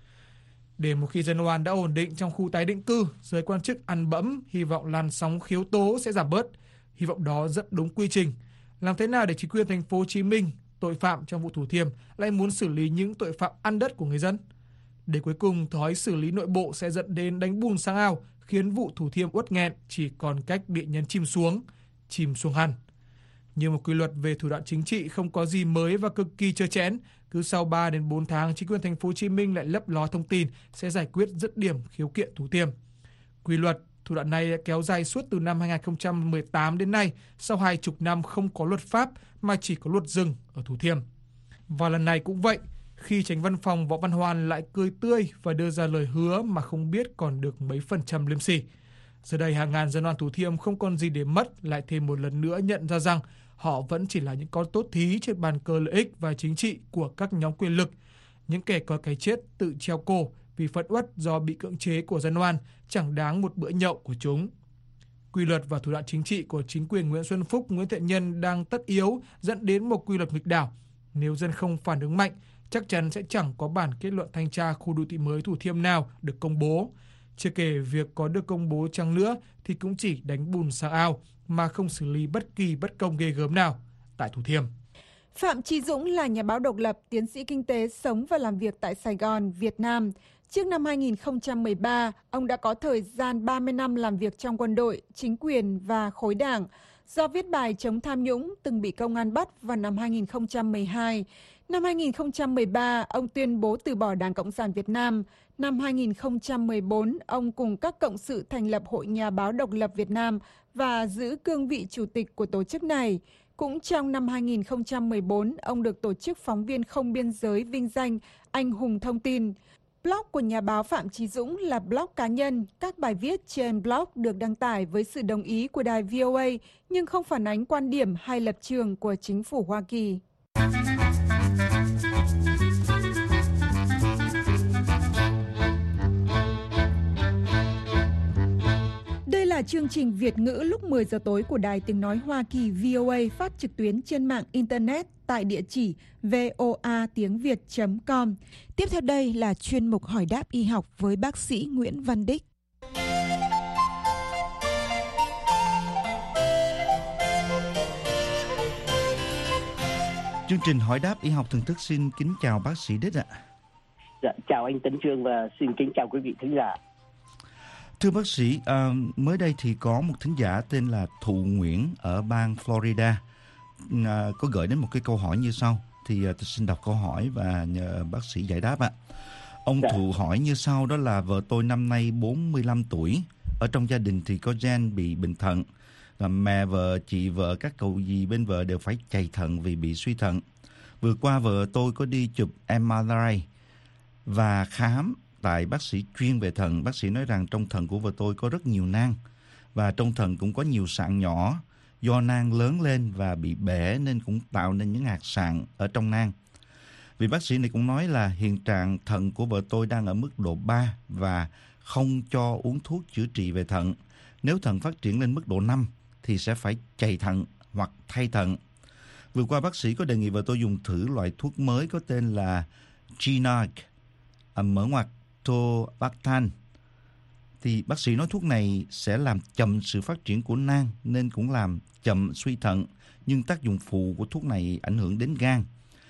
Để một khi dân oan đã ổn định trong khu tái định cư, giới quan chức ăn bẫm hy vọng làn sóng khiếu tố sẽ giảm bớt. Hy vọng đó rất đúng quy trình. Làm thế nào để chính quyền thành phố Hồ Chí Minh, tội phạm trong vụ Thủ Thiêm lại muốn xử lý những tội phạm ăn đất của người dân? Để cuối cùng thói xử lý nội bộ sẽ dẫn đến đánh bùn sang ao, khiến vụ Thủ Thiêm uất nghẹn chỉ còn cách bị nhấn chìm xuống, chìm xuống hẳn. Như một quy luật về thủ đoạn chính trị không có gì mới và cực kỳ trơ trẽn, cứ sau ba đến bốn tháng chính quyền thành phố Hồ Chí Minh lại lấp ló thông tin sẽ giải quyết dứt điểm khiếu kiện Thủ Thiêm. Quy luật thủ đoạn này kéo dài suốt từ năm hai nghìn không trăm mười tám đến nay, sau hai chục năm không có luật pháp mà chỉ có luật rừng ở Thủ Thiêm. Và lần này cũng vậy, khi Chánh Văn phòng Võ Văn Hoan lại cười tươi và đưa ra lời hứa mà không biết còn được mấy phần trăm liêm sỉ. Giờ đây hàng ngàn dân oan Thủ Thiêm không còn gì để mất, lại thêm một lần nữa nhận ra rằng họ vẫn chỉ là những con tốt thí trên bàn cờ lợi ích và chính trị của các nhóm quyền lực, những kẻ có cái chết tự treo cổ vì phẫn uất do bị cưỡng chế của dân oan, chẳng đáng một bữa nhậu của chúng. Quy luật và thủ đoạn chính trị của chính quyền Nguyễn Xuân Phúc, Nguyễn Thiện Nhân đang tất yếu dẫn đến một quy luật nghịch đảo. Nếu dân không phản ứng mạnh, chắc chắn sẽ chẳng có bản kết luận thanh tra khu đô thị mới Thủ Thiêm nào được công bố. Chưa kể việc có được công bố chăng nữa thì cũng chỉ đánh bùn sang ao mà không xử lý bất kỳ bất công ghê gớm nào tại Thủ Thiêm. Phạm Chí Dũng là nhà báo độc lập, tiến sĩ kinh tế, sống và làm việc tại Sài Gòn, Việt Nam. Trước năm hai nghìn không trăm mười ba, ông đã có thời gian ba mươi năm làm việc trong quân đội, chính quyền và khối đảng. Do viết bài chống tham nhũng, từng bị công an bắt vào năm hai nghìn không trăm mười hai. Năm hai nghìn không trăm mười ba, ông tuyên bố từ bỏ Đảng Cộng sản Việt Nam. Năm hai nghìn không trăm mười bốn, ông cùng các cộng sự thành lập Hội Nhà báo Độc lập Việt Nam và giữ cương vị chủ tịch của tổ chức này. Cũng trong năm hai nghìn không trăm mười bốn, ông được tổ chức Phóng viên Không Biên Giới vinh danh Anh hùng thông tin. Blog của nhà báo Phạm Chí Dũng là blog cá nhân. Các bài viết trên blog được đăng tải với sự đồng ý của đài vê o a, nhưng không phản ánh quan điểm hay lập trường của chính phủ Hoa Kỳ. Đây là chương trình Việt ngữ lúc mười giờ tối của Đài Tiếng Nói Hoa Kỳ vê o a, phát trực tuyến trên mạng Internet tại địa chỉ voa tiếng việt chấm com. Tiếp theo đây là chuyên mục hỏi đáp y học với bác sĩ Nguyễn Văn Đích. Chương trình hỏi đáp y học thường thức xin kính chào bác sĩ Đích ạ. Dạ, chào anh Tấn Trương và xin kính chào quý vị thính giả. Thưa bác sĩ, à, mới đây thì có một thính giả tên là Thụ Nguyễn ở bang Florida à, có gửi đến một cái câu hỏi như sau. Thì à, tôi xin đọc câu hỏi và nhờ bác sĩ giải đáp ạ. Ông dạ. Thụ hỏi như sau, đó là vợ tôi năm nay bốn mươi lăm tuổi. Ở trong gia đình thì có gen bị bệnh thận. Và mẹ vợ, chị vợ, các cậu dì bên vợ đều phải chạy thận vì bị suy thận. Vừa qua vợ tôi có đi chụp em rờ i và khám tại bác sĩ chuyên về thận. Bác sĩ nói rằng trong thận của vợ tôi có rất nhiều nang và trong thận cũng có nhiều sạn nhỏ. Do nang lớn lên và bị bể nên cũng tạo nên những hạt sạn ở trong nang. Vị bác sĩ này cũng nói là hiện trạng thận của vợ tôi đang ở mức độ ba và không cho uống thuốc chữa trị về thận. Nếu thận phát triển lên mức độ năm thì sẽ phải chạy thận hoặc thay thận. Vừa qua bác sĩ có đề nghị vợ tôi dùng thử loại thuốc mới có tên là Genarg, mở ngoặc Tolvaptan. Thì bác sĩ nói thuốc này sẽ làm chậm sự phát triển của nang nên cũng làm chậm suy thận, nhưng tác dụng phụ của thuốc này ảnh hưởng đến gan.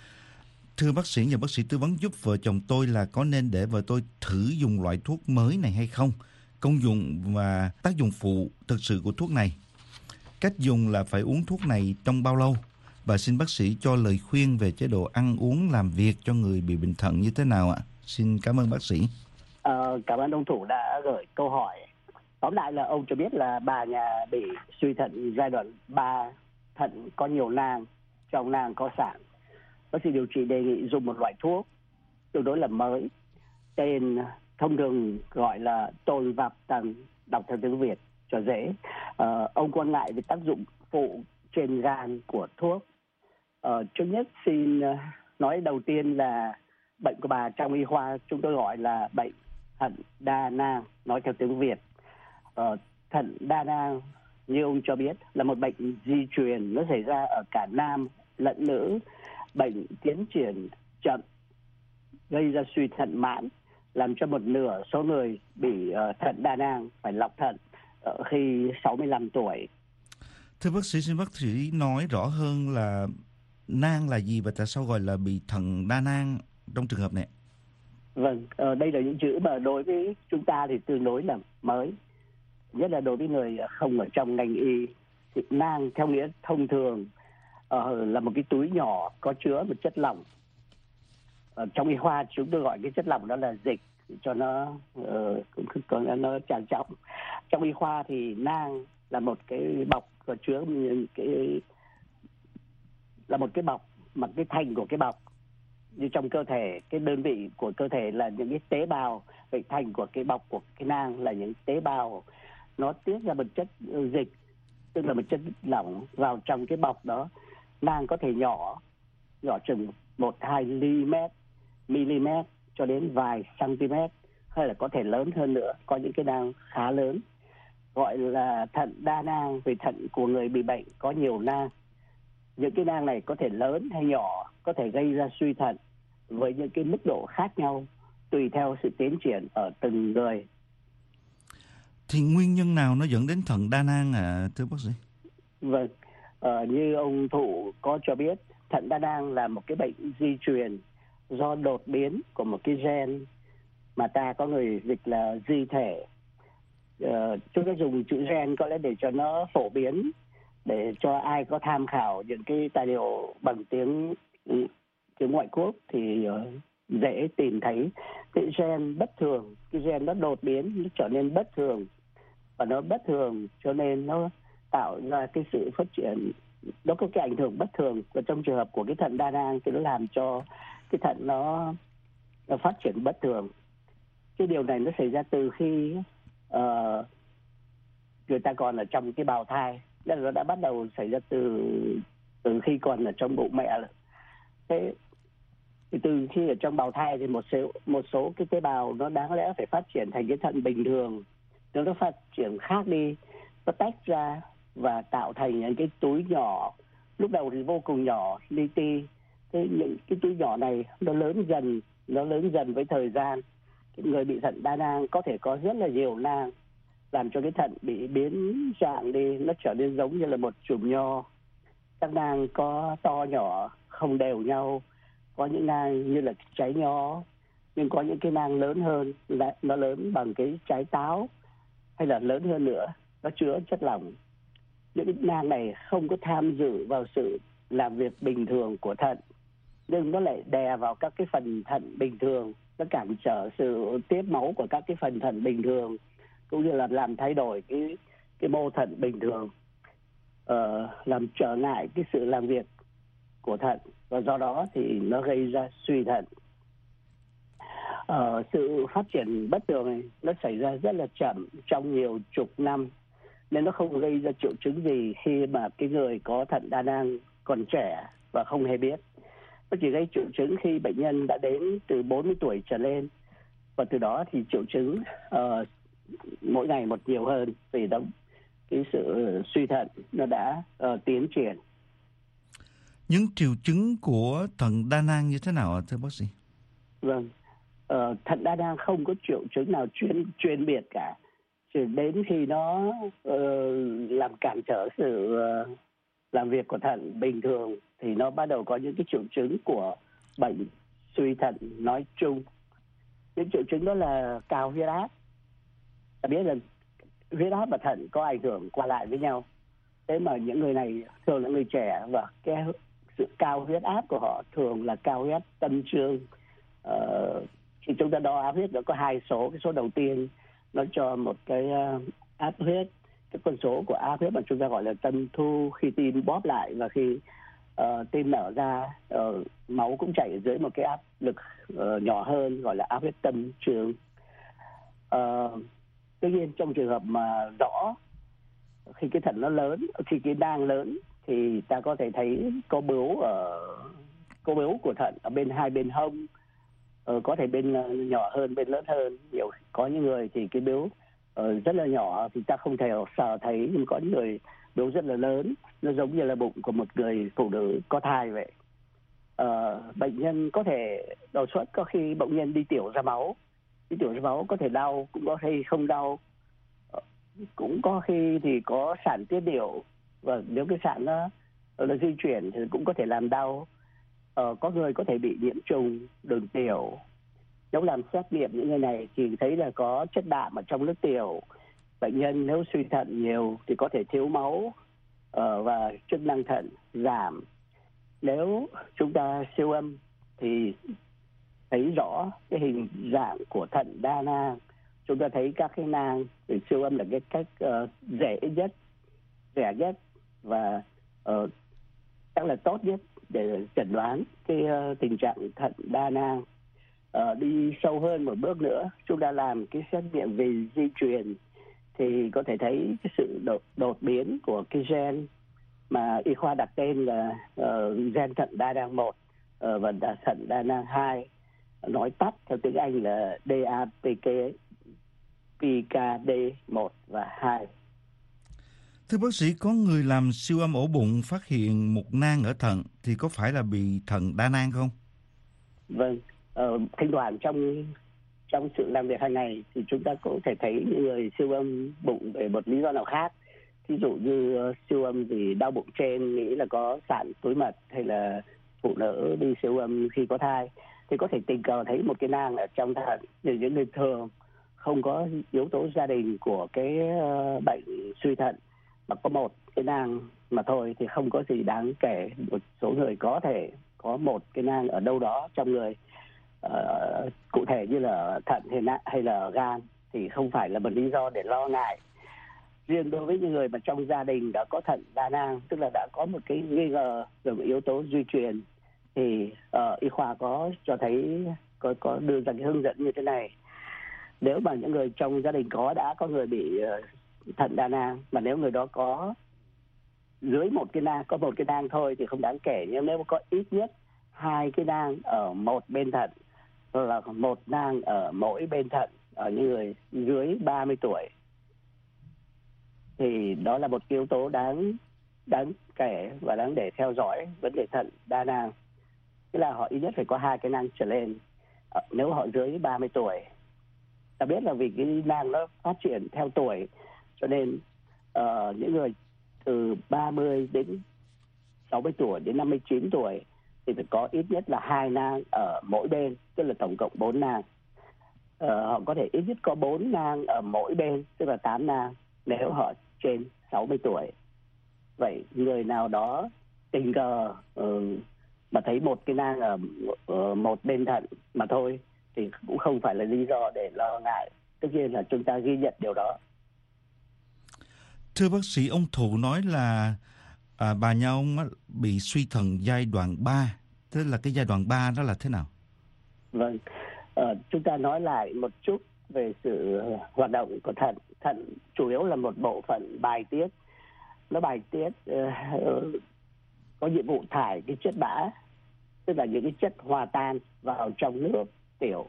Thưa bác sĩ, nhờ bác sĩ tư vấn giúp vợ chồng tôi là có nên để vợ tôi thử dùng loại thuốc mới này hay không? Công dụng và tác dụng phụ thực sự của thuốc này. Cách dùng là phải uống thuốc này trong bao lâu? Và xin bác sĩ cho lời khuyên về chế độ ăn uống làm việc cho người bị bệnh thận như thế nào ạ? Xin cảm ơn bác sĩ. À, cảm ơn ông Thủ đã gửi câu hỏi. Tóm lại là ông cho biết là bà nhà bị suy thận giai đoạn ba, thận có nhiều nang, trong nang có sạn. Bác sĩ điều trị đề nghị dùng một loại thuốc tương đối là mới, tên thông thường gọi là Tolvaptan, đọc theo tiếng Việt cho dễ. À, ông quan ngại về tác dụng phụ trên gan của thuốc. À, trước nhất xin nói đầu tiên là bệnh của bà trong y khoa chúng tôi gọi là bệnh thận đa nang, nói theo tiếng Việt. Ờ, thận đa nang như ông cho biết là một bệnh di truyền, nó xảy ra ở cả nam lẫn nữ. Bệnh tiến triển chậm, gây ra suy thận mãn, làm cho một nửa số người bị uh, thận đa nang phải lọc thận uh, khi sáu mươi lăm tuổi. Thưa bác sĩ, xin bác sĩ nói rõ hơn là nang là gì và tại sao gọi là bị thận đa nang trong trường hợp này? Vâng, uh, đây là những chữ mà đối với chúng ta thì tương đối là mới, nhất là đối với người không ở trong ngành y. Thì nang theo nghĩa thông thường uh, là một cái túi nhỏ có chứa một chất lỏng. Uh, trong y khoa chúng tôi gọi cái chất lỏng đó là dịch cho nó uh, cũng có nó trang trọng. Trong y khoa thì nang là một cái bọc có chứa cái là một cái bọc, mà cái thành của cái bọc như trong cơ thể, cái đơn vị của cơ thể là những cái tế bào, vậy thành của cái bọc của cái nang là những tế bào, nó tiết ra một chất dịch, tức là một chất lỏng vào trong cái bọc đó. Nang có thể nhỏ, nhỏ chừng một hai mm cho đến vài cm, hay là có thể lớn hơn nữa, có những cái nang khá lớn, gọi là thận đa nang, vì thận của người bị bệnh có nhiều nang. Những cái nang này có thể lớn hay nhỏ, có thể gây ra suy thận với những cái mức độ khác nhau tùy theo sự tiến triển ở từng người. Thì nguyên nhân nào nó dẫn đến thận đa nang à, thưa bác sĩ? Vâng, ờ, như ông Thụ có cho biết, thận đa nang là một cái bệnh di truyền do đột biến của một cái gen mà ta có người dịch là di thể. Ờ, chúng ta dùng chữ gen có lẽ để cho nó phổ biến, để cho ai có tham khảo những cái tài liệu bằng tiếng tiếng ngoại quốc thì uh, dễ tìm thấy cái gen bất thường, cái gen nó đột biến, nó trở nên bất thường, và nó bất thường cho nên nó tạo ra cái sự phát triển, nó có cái ảnh hưởng bất thường. Và trong trường hợp của cái thận đa nang thì nó làm cho cái thận nó, nó phát triển bất thường. Cái điều này nó xảy ra từ khi uh, người ta còn ở trong cái bào thai, là nó đã bắt đầu xảy ra từ từ khi còn ở trong bụng mẹ rồi. Thế Thì từ khi ở trong bào thai thì một số một số cái tế bào nó đáng lẽ phải phát triển thành cái thận bình thường, nó nó phát triển khác đi, nó tách ra và tạo thành những cái túi nhỏ, lúc đầu thì vô cùng nhỏ, li ti. Thế những cái túi nhỏ này nó lớn dần, nó lớn dần với thời gian. Người bị thận đa nang có thể có rất là nhiều nang, làm cho cái thận bị biến dạng đi, nó trở nên giống như là một chùm nho. Các nang có to nhỏ không đều nhau, có những nang như là trái nho, nhưng có những cái nang lớn hơn, nó lớn bằng cái trái táo, hay là lớn hơn nữa, nó chứa chất lỏng. Những cái nang này không có tham dự vào sự làm việc bình thường của thận, nhưng nó lại đè vào các cái phần thận bình thường, nó cản trở sự tiếp máu của các cái phần thận bình thường, cũng như là làm thay đổi cái cái mô thận bình thường, uh, làm trở ngại cái sự làm việc của thận, và do đó thì nó gây ra suy thận. Uh, sự phát triển bất thường này nó xảy ra rất là chậm, trong nhiều chục năm, nên nó không gây ra triệu chứng gì khi mà cái người có thận đa nang còn trẻ và không hề biết. Nó chỉ gây triệu chứng khi bệnh nhân đã đến từ bốn mươi tuổi trở lên, và từ đó thì triệu chứng uh, mỗi ngày một nhiều hơn, vì đó cái sự suy thận nó đã uh, tiến triển. Những triệu chứng của thận đa nang như thế nào thưa bác sĩ? Vâng, uh, thận đa nang không có triệu chứng nào chuyên chuyên biệt cả. Chỉ đến khi nó uh, làm cản trở sự uh, làm việc của thận bình thường thì nó bắt đầu có những cái triệu chứng của bệnh suy thận nói chung. Những triệu chứng đó là cao huyết áp. Ta biết là huyết áp và thận có ảnh hưởng qua lại với nhau. Thế mà những người này thường là người trẻ, và cái sự cao huyết áp của họ thường là cao huyết áp tâm trương. Uh, khi chúng ta đo áp huyết nó có hai số. Cái số đầu tiên nó cho một cái uh, áp huyết, cái con số của áp huyết mà chúng ta gọi là tâm thu khi tim bóp lại, và khi uh, tim nở ra, uh, máu cũng chảy ở dưới một cái áp lực uh, nhỏ hơn, gọi là áp huyết tâm trương. Uh, tuy nhiên trong trường hợp mà rõ, khi cái thận nó lớn, khi cái nang lớn, thì ta có thể thấy có bướu ở có bướu của thận ở bên hai bên hông, uh, có thể bên uh, nhỏ hơn, bên lớn hơn. Nhiều có những người thì cái bướu uh, rất là nhỏ thì ta không thể sờ thấy, nhưng có những người bướu rất là lớn, nó giống như là bụng của một người phụ nữ có thai vậy. Uh, bệnh nhân có thể đột xuất, có khi bệnh nhân đi tiểu ra máu, đi tiểu ra máu có thể đau, cũng có khi không đau, uh, cũng có khi thì có sản tiết niệu, và nếu cái sản nó, nó di chuyển thì cũng có thể làm đau. Uh, có người có thể bị nhiễm trùng đường tiểu. Nếu làm xét nghiệm những người này thì thấy là có chất đạm ở trong nước tiểu. Bệnh nhân nếu suy thận nhiều thì có thể thiếu máu uh, và chức năng thận giảm. Nếu chúng ta siêu âm thì thấy rõ cái hình dạng của thận đa nang. Chúng ta thấy các cái nang thì siêu âm là cái cách uh, dễ nhất, rẻ nhất và uh, chắc là tốt nhất để chẩn đoán cái uh, tình trạng thận đa nang. Uh, đi sâu hơn một bước nữa, chúng ta làm cái xét nghiệm về di truyền thì có thể thấy cái sự đột, đột biến của cái gen mà y khoa đặt tên là uh, gen thận đa nang một uh, và thận đa nang hai, nói tắt theo tiếng Anh là đê a pê ca đê một và hai. Thưa bác sĩ, có người làm siêu âm ổ bụng phát hiện một nang ở thận thì có phải là bị thận đa nang không? Vâng, uh, thỉnh thoảng trong trong sự làm việc hàng ngày thì chúng ta có thể thấy những người siêu âm bụng về một lý do nào khác. Ví dụ như uh, siêu âm vì đau bụng trên, nghĩ là có sạn túi mật, hay là phụ nữ đi siêu âm khi có thai thì có thể tình cờ thấy một cái nang ở trong thận. Thì những người thường không có yếu tố gia đình của cái uh, bệnh suy thận mà có một cái nang mà thôi thì không có gì đáng kể. Một số người có thể có một cái nang ở đâu đó trong người, uh, cụ thể như là thận hay, na, hay là gan, thì không phải là một lý do để lo ngại. Riêng đối với những người mà trong gia đình đã có thận đa nang, tức là đã có một cái nghi ngờ về một yếu tố di truyền, thì uh, y khoa có cho thấy có, có đưa ra cái hướng dẫn như thế này. Nếu mà những người trong gia đình có đã có người bị uh, thận đa nang, mà nếu người đó có dưới một cái nang, có một cái nang thôi thì không đáng kể. Nhưng nếu có ít nhất hai cái nang ở một bên thận, hoặc là một nang ở mỗi bên thận ở những người dưới ba mươi tuổi, thì đó là một yếu tố đáng đáng kể và đáng để theo dõi vấn đề thận đa nang. Tức là họ ít nhất phải có hai cái nang trở lên nếu họ dưới ba mươi tuổi. Ta biết là vì cái nang nó phát triển theo tuổi, cho nên uh, những người từ ba mươi đến sáu mươi tuổi đến năm mươi chín tuổi thì phải có ít nhất là hai nang ở mỗi bên, tức là tổng cộng bốn nang. Uh, họ có thể ít nhất có bốn nang ở mỗi bên, tức là tám nang nếu họ trên sáu mươi tuổi. Vậy người nào đó tình cờ uh, mà thấy một cái nang ở, ở một bên thận mà thôi thì cũng không phải là lý do để lo ngại. Tất nhiên là chúng ta ghi nhận điều đó. Thưa bác sĩ, ông Thụ nói là à, bà nhà ông bị suy thận giai đoạn ba. Tức là cái giai đoạn ba đó là thế nào? Vâng, ờ, chúng ta nói lại một chút về sự hoạt động của thận. Thận chủ yếu là một bộ phận bài tiết. Nó bài tiết uh, có nhiệm vụ thải cái chất bã, tức là những cái chất hòa tan vào trong nước tiểu.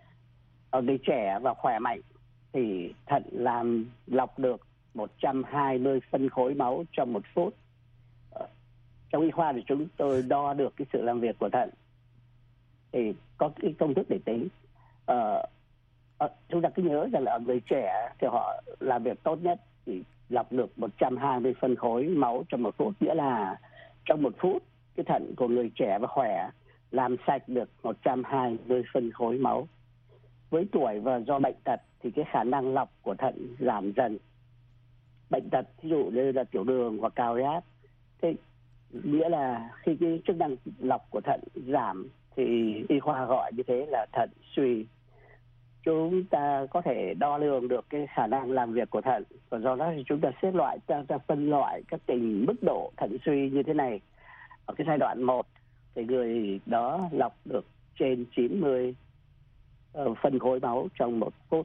Ở người trẻ và khỏe mạnh thì thận làm lọc được một trăm hai mươi phân khối máu trong một phút. Trong y khoa thì chúng tôi đo được cái sự làm việc của thận, thì có cái công thức để tính. Ờ, chúng ta cứ nhớ rằng là ở người trẻ thì họ làm việc tốt nhất thì lọc được một trăm hai mươi phân khối máu trong một phút, nghĩa là trong một phút cái thận của người trẻ và khỏe làm sạch được một trăm hai mươi phân khối máu. Với tuổi và do bệnh tật thì cái khả năng lọc của thận giảm dần. Bệnh tật ví dụ như là tiểu đường hoặc cao huyết áp, thế nghĩa là khi cái chức năng lọc của thận giảm thì y khoa gọi như thế là thận suy. Chúng ta có thể đo lường được cái khả năng làm việc của thận, và do đó thì chúng ta xếp loại, ta, ta phân loại các tình mức độ thận suy như thế này. Ở cái giai đoạn một thì người đó lọc được trên chín mươi uh, phân khối máu trong một phút,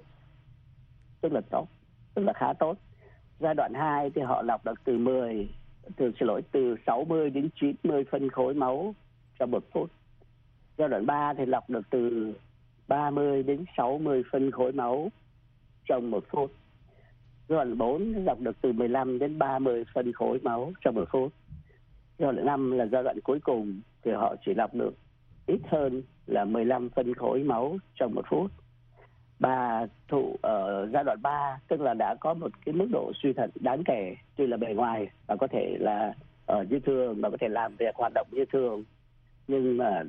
tức là tốt, tức là khá tốt. Giai đoạn hai thì họ lọc được từ mười, từ xin lỗi từ sáu mươi đến chín mươi phân khối máu trong một phút. Giai đoạn ba thì lọc được từ ba mươi đến sáu mươi phân khối máu trong một phút. Giai đoạn bốn lọc được từ mười lăm đến ba mươi phân khối máu trong một phút. Giai đoạn năm là giai đoạn cuối cùng thì họ chỉ lọc được ít hơn là mười lăm phân khối máu trong một phút. Bà Thụ ở giai đoạn ba tức là đã có một cái mức độ suy thận đáng kể, tuy là bề ngoài và có thể là ở như thường và có thể làm việc hoạt động như thường, nhưng mà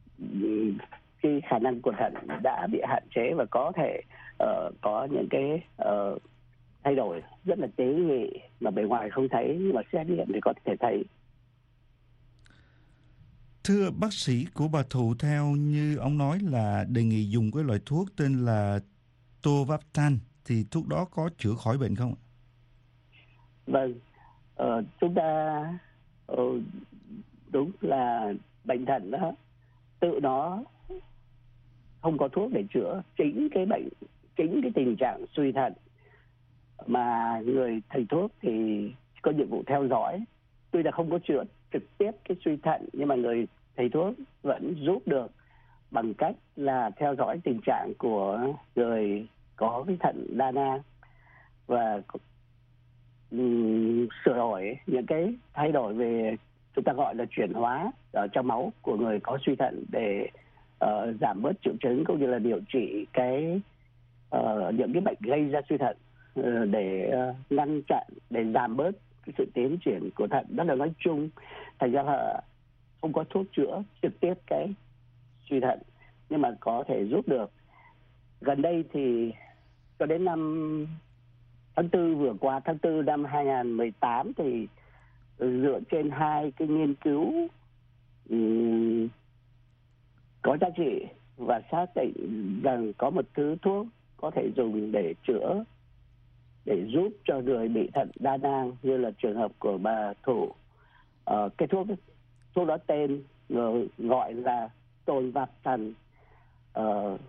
cái khả năng của thận đã bị hạn chế và có thể uh, có những cái uh, thay đổi rất là tế nhị mà bề ngoài không thấy, nhưng mà xét nghiệm thì có thể thấy. Thưa bác sĩ, của bà Thụ theo như ông nói là đề nghị dùng cái loại thuốc tên là Tovaptan, thì thuốc đó có chữa khỏi bệnh không? Vâng, ờ, chúng ta ờ, đúng là bệnh thận đó tự nó không có thuốc để chữa chính cái bệnh, chính cái tình trạng suy thận mà người thầy thuốc thì có nhiệm vụ theo dõi. Tuy là không có chữa trực tiếp cái suy thận, nhưng mà người thầy thuốc vẫn giúp được bằng cách là theo dõi tình trạng của người có cái thận đa nang và um, sửa đổi những cái thay đổi về chúng ta gọi là chuyển hóa ở trong máu của người có suy thận để uh, giảm bớt triệu chứng, cũng như là điều trị cái uh, những cái bệnh gây ra suy thận uh, để uh, ngăn chặn, để giảm bớt cái sự tiến triển của thận. Đó là nói chung, thành ra là không có thuốc chữa trực tiếp cái suy thận, nhưng mà có thể giúp được. Gần đây thì cho đến năm tháng tư vừa qua, tháng tư năm hai không một tám, thì dựa trên hai cái nghiên cứu um, có giá trị và xác định rằng có một thứ thuốc có thể dùng để chữa, để giúp cho người bị thận đa nang như là trường hợp của bà Thụ. Uh, cái thuốc thuốc đó tên gọi là Tovaptan. Uh,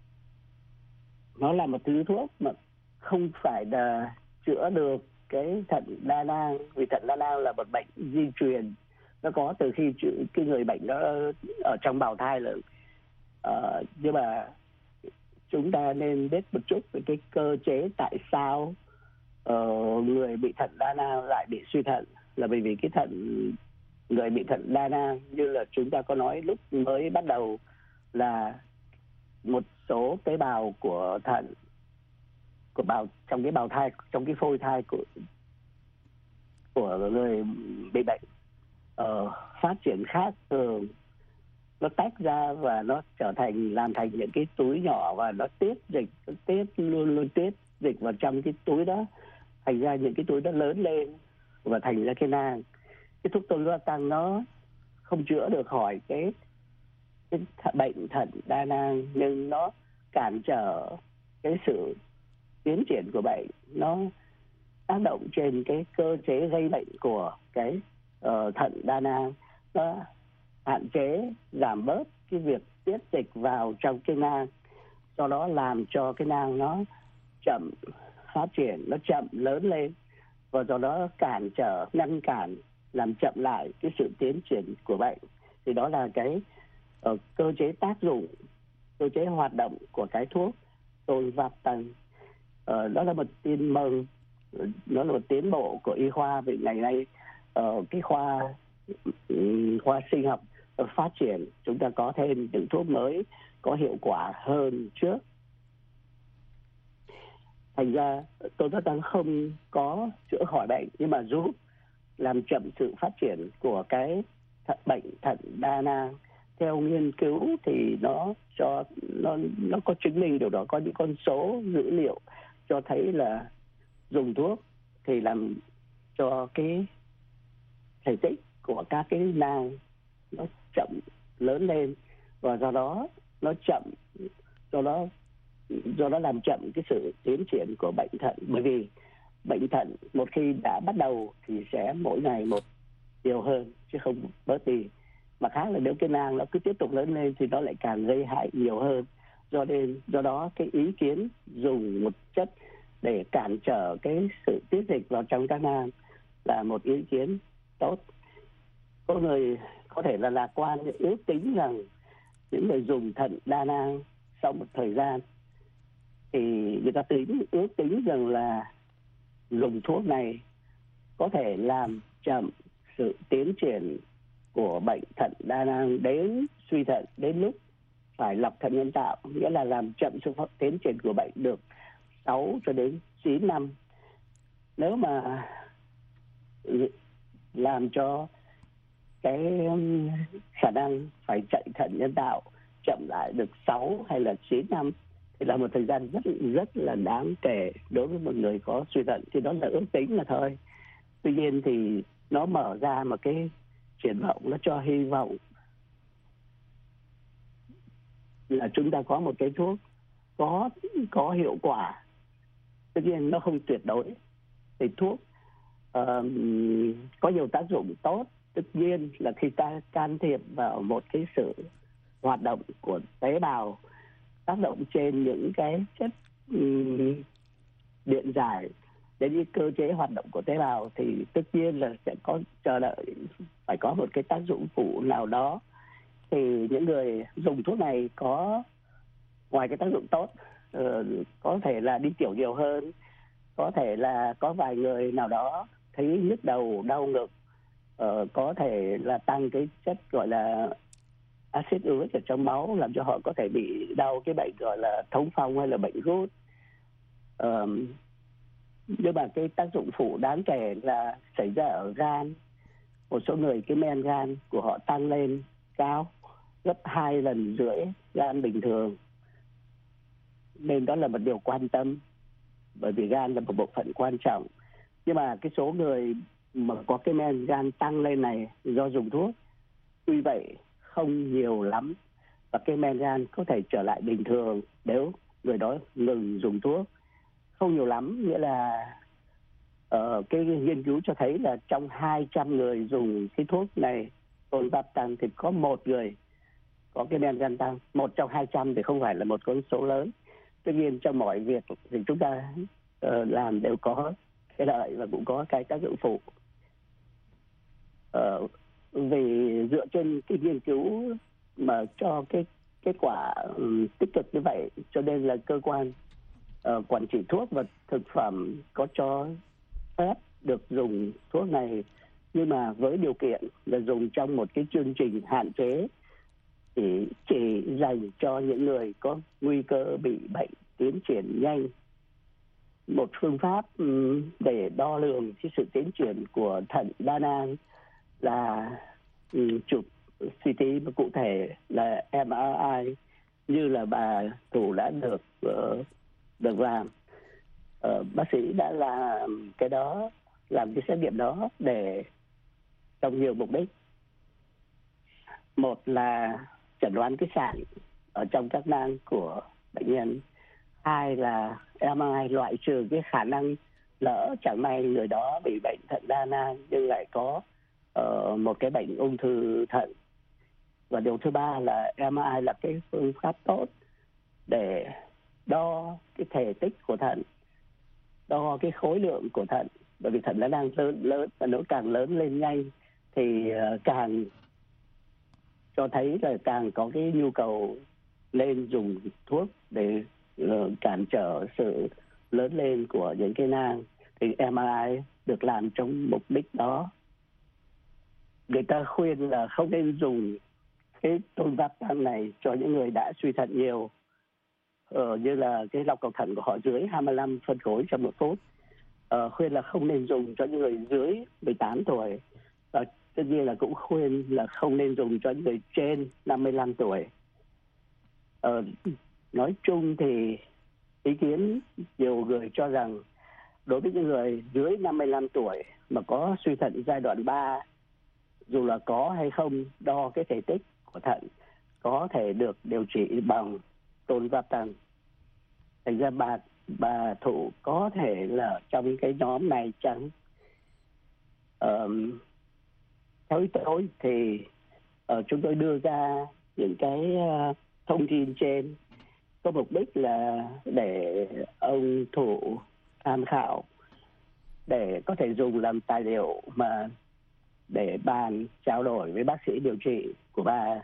nó là một thứ thuốc mà không phải là chữa được cái thận đa nang, vì thận đa nang là một bệnh di truyền nó có từ khi cái người bệnh đó ở trong bào thai rồi. Uh, nhưng mà chúng ta nên biết một chút về cái cơ chế tại sao uh, người bị thận đa nang lại bị suy thận, là bởi vì cái thận người bị thận đa nang như là chúng ta có nói lúc mới bắt đầu là một số tế bào của thận của bào trong cái bào thai, trong cái phôi thai của của người bị bệnh uh, phát triển khác thường, nó tách ra và nó trở thành làm thành những cái túi nhỏ và nó tiết dịch, nó tiết luôn luôn tiết dịch vào trong cái túi đó, thành ra những cái túi đó lớn lên và thành ra cái nang. Cái thuốc tolvaptan nó không chữa được khỏi cái, cái bệnh thận đa nang, nhưng nó cản trở cái sự tiến triển của bệnh, nó tác động trên cái cơ chế gây bệnh của cái uh, thận đa nang, nó hạn chế giảm bớt cái việc tiết dịch vào trong cái nang, do đó làm cho cái nang nó chậm phát triển, nó chậm lớn lên, và do đó cản trở, ngăn cản, làm chậm lại cái sự tiến triển của bệnh. Thì đó là cái uh, cơ chế tác dụng, cơ chế hoạt động của cái thuốc tolvaptan. Uh, đó là một tin mừng, nó là một tiến bộ của y khoa, vì ngày nay uh, cái khoa um, khoa sinh học uh, phát triển, chúng ta có thêm những thuốc mới có hiệu quả hơn trước. Thành ra tolvaptan không có chữa khỏi bệnh, nhưng mà giúp làm chậm sự phát triển của cái thận, bệnh thận đa nang. Theo nghiên cứu thì nó cho nó nó có chứng minh điều đó, có những con số dữ liệu cho thấy là dùng thuốc thì làm cho cái thể tích của các cái nang nó chậm lớn lên, và do đó nó chậm do đó do đó làm chậm cái sự tiến triển của bệnh thận. Bởi vì bệnh thận một khi đã bắt đầu thì sẽ mỗi ngày một nhiều hơn chứ không bớt đi. Mà khác là nếu cái nang nó cứ tiếp tục lớn lên thì nó lại càng gây hại nhiều hơn. Do nên do đó cái ý kiến dùng một chất để cản trở cái sự tiết dịch vào trong các nang là một ý kiến tốt. Có người có thể là lạc quan, ước tính rằng những người dùng thận đa nang sau một thời gian thì người ta tính ước tính rằng là dùng thuốc này có thể làm chậm sự tiến triển của bệnh thận đa nang đến suy thận, đến lúc phải lọc thận nhân tạo, nghĩa là làm chậm sự tiến triển của bệnh được sáu cho đến chín năm. Nếu mà làm cho cái khả năng phải chạy thận nhân tạo chậm lại được sáu hay là chín năm thì là một thời gian rất rất là đáng kể đối với một người có suy thận. Thì đó là ước tính là thôi. Tuy nhiên thì nó mở ra một cái triển vọng, nó cho hy vọng là chúng ta có một cái thuốc có có hiệu quả. Tất nhiên nó không tuyệt đối. Thì thuốc uh, có nhiều tác dụng tốt. Tất nhiên là khi ta can thiệp vào một cái sự hoạt động của tế bào, tác động trên những cái chất um, điện giải đến những cơ chế hoạt động của tế bào, thì tất nhiên là sẽ có chờ đợi phải có một cái tác dụng phụ nào đó. Thì những người dùng thuốc này có, ngoài cái tác dụng tốt, uh, có thể là đi tiểu nhiều hơn, có thể là có vài người nào đó thấy nhức đầu, đau ngực, uh, có thể là tăng cái chất gọi là axit uric ở trong máu, làm cho họ có thể bị đau cái bệnh gọi là thống phong hay là bệnh gút. Uh, nhưng mà cái tác dụng phụ đáng kể là xảy ra ở gan. Một số người cái men gan của họ tăng lên cao, gấp hai lần rưỡi gan bình thường, nên đó là một điều quan tâm, bởi vì gan là một bộ phận quan trọng. Nhưng mà cái số người mà có cái men gan tăng lên này do dùng thuốc tuy vậy không nhiều lắm, và cái men gan có thể trở lại bình thường nếu người đó ngừng dùng thuốc. Không nhiều lắm, nghĩa là uh, cái nghiên cứu cho thấy là trong hai trăm người dùng cái thuốc này tolvaptan thì có một người có cái men gan tăng. Một trong hai trăm thì không phải là một con số lớn. Tuy nhiên trong mọi việc thì chúng ta uh, làm đều có cái lợi và cũng có cái tác dụng phụ. Uh, vì dựa trên cái nghiên cứu mà cho cái kết quả um, tích cực như vậy, cho nên là cơ quan uh, quản trị thuốc và thực phẩm có cho phép được dùng thuốc này, nhưng mà với điều kiện là dùng trong một cái chương trình hạn chế, thì chỉ dành cho những người có nguy cơ bị bệnh tiến triển nhanh. Một phương pháp um, để đo lường cái sự tiến triển của thận đa nang là um, chụp xê tê, mà cụ thể là em rờ i, như là bà Thủ đã được uh, được làm. Uh, bác sĩ đã làm cái đó, làm cái xét nghiệm đó để trong nhiều mục đích. Một là chẩn đoán cái sạn ở trong các nang của bệnh nhân. Hai là em rờ i loại trừ cái khả năng lỡ chẳng may người đó bị bệnh thận đa nang nhưng lại có uh, một cái bệnh ung thư thận. Và điều thứ ba là em rờ i là cái phương pháp tốt để đo cái thể tích của thận, đo cái khối lượng của thận. Bởi vì thận nó đang lớn lớn và nó càng lớn lên nhanh thì uh, càng cho thấy là càng có cái nhu cầu nên dùng thuốc để uh, cản trở sự lớn lên của những cái nang. Thì em rờ i được làm trong mục đích đó. Người ta khuyên là không nên dùng cái tolvaptan này cho những người đã suy thận nhiều, ờ, như là cái lọc cầu thận của họ dưới hai mươi lăm phân khối trong một phút. Ờ, khuyên là không nên dùng cho những người dưới mười tám tuổi. Và tất nhiên là cũng khuyên là không nên dùng cho những người trên năm mươi lăm tuổi. Ờ, nói chung thì ý kiến nhiều người cho rằng đối với những người dưới năm mươi lăm tuổi mà có suy thận giai đoạn ba, dù là có hay không đo cái thể tích của thận, có thể được điều trị bằng tolvaptan. Thành ra bà bà Thủ có thể là trong cái nhóm này chăng? Um, theo ý tôi thì uh, chúng tôi đưa ra những cái uh, thông tin trên có mục đích là để ông Thủ tham khảo, để có thể dùng làm tài liệu mà để bàn trao đổi với bác sĩ điều trị của bà,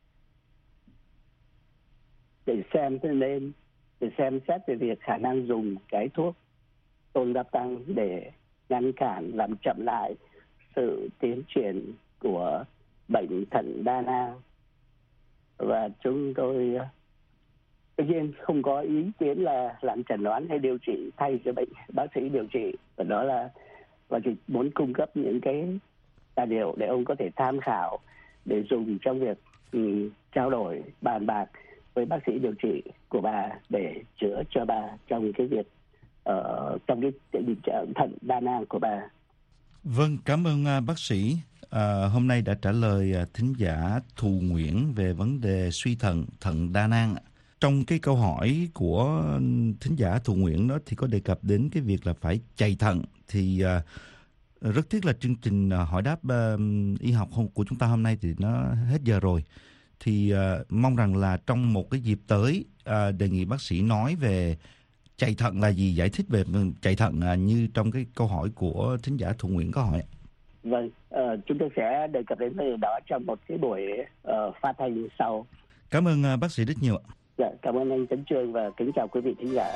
để xem thế nên để xem xét về việc khả năng dùng cái thuốc tolvaptan để ngăn cản, làm chậm lại sự tiến triển của bệnh thận đa nang. Và chúng tôi tất nhiên không có ý kiến là làm chẩn đoán hay điều trị thay cho bệnh bác sĩ điều trị, và đó là và chỉ muốn cung cấp những cái tài liệu để ông có thể tham khảo để dùng trong việc um, trao đổi, bàn bạc với bác sĩ điều trị của bà để chữa cho bà trong cái việc uh, trong cái tình trạng thận đa nang của bà. Vâng, cảm ơn uh, bác sĩ. À, hôm nay đã trả lời uh, thính giả Thù Nguyễn về vấn đề suy thận, thận đa nang. Trong cái câu hỏi của thính giả Thù Nguyễn đó thì có đề cập đến cái việc là phải chạy thận. Thì uh, rất tiếc là chương trình uh, hỏi đáp uh, y học của chúng ta hôm nay thì nó hết giờ rồi. Thì uh, mong rằng là trong một cái dịp tới uh, đề nghị bác sĩ nói về chạy thận là gì, giải thích về chạy thận uh, như trong cái câu hỏi của thính giả Thù Nguyễn có hỏi. Vâng, uh, chúng tôi sẽ đề cập đến vấn đề đó trong một cái buổi uh, phát thanh sau. Cảm ơn uh, bác sĩ rất nhiều ạ. Dạ, cảm ơn anh Tấn Trương và kính chào quý vị thính giả.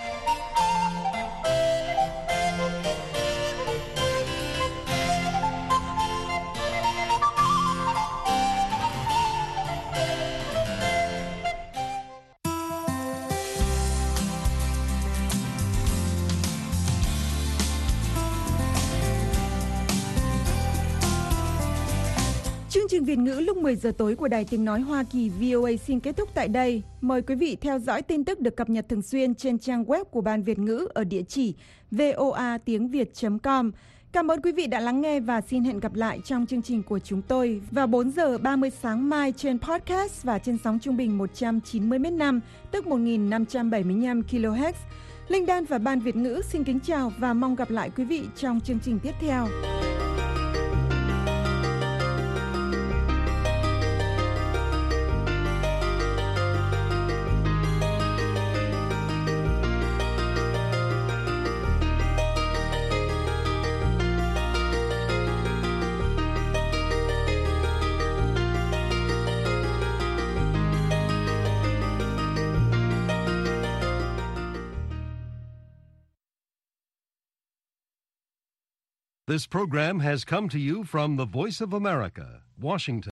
Chương trình Việt ngữ lúc mười giờ tối của Đài Tiếng Nói Hoa Kỳ vê o a xin kết thúc tại đây. Mời quý vị theo dõi tin tức được cập nhật thường xuyên trên trang web của Ban Việt ngữ ở địa chỉ voa tiếng việt chấm com. Cảm ơn quý vị đã lắng nghe và xin hẹn gặp lại trong chương trình của chúng tôi vào bốn giờ ba mươi sáng mai trên podcast và trên sóng trung bình một trăm chín mươi mét năm, tức một nghìn năm trăm bảy mươi lăm ki lô héc. Linh Đan và Ban Việt ngữ xin kính chào và mong gặp lại quý vị trong chương trình tiếp theo. This program has come to you from the Voice of America, Washington.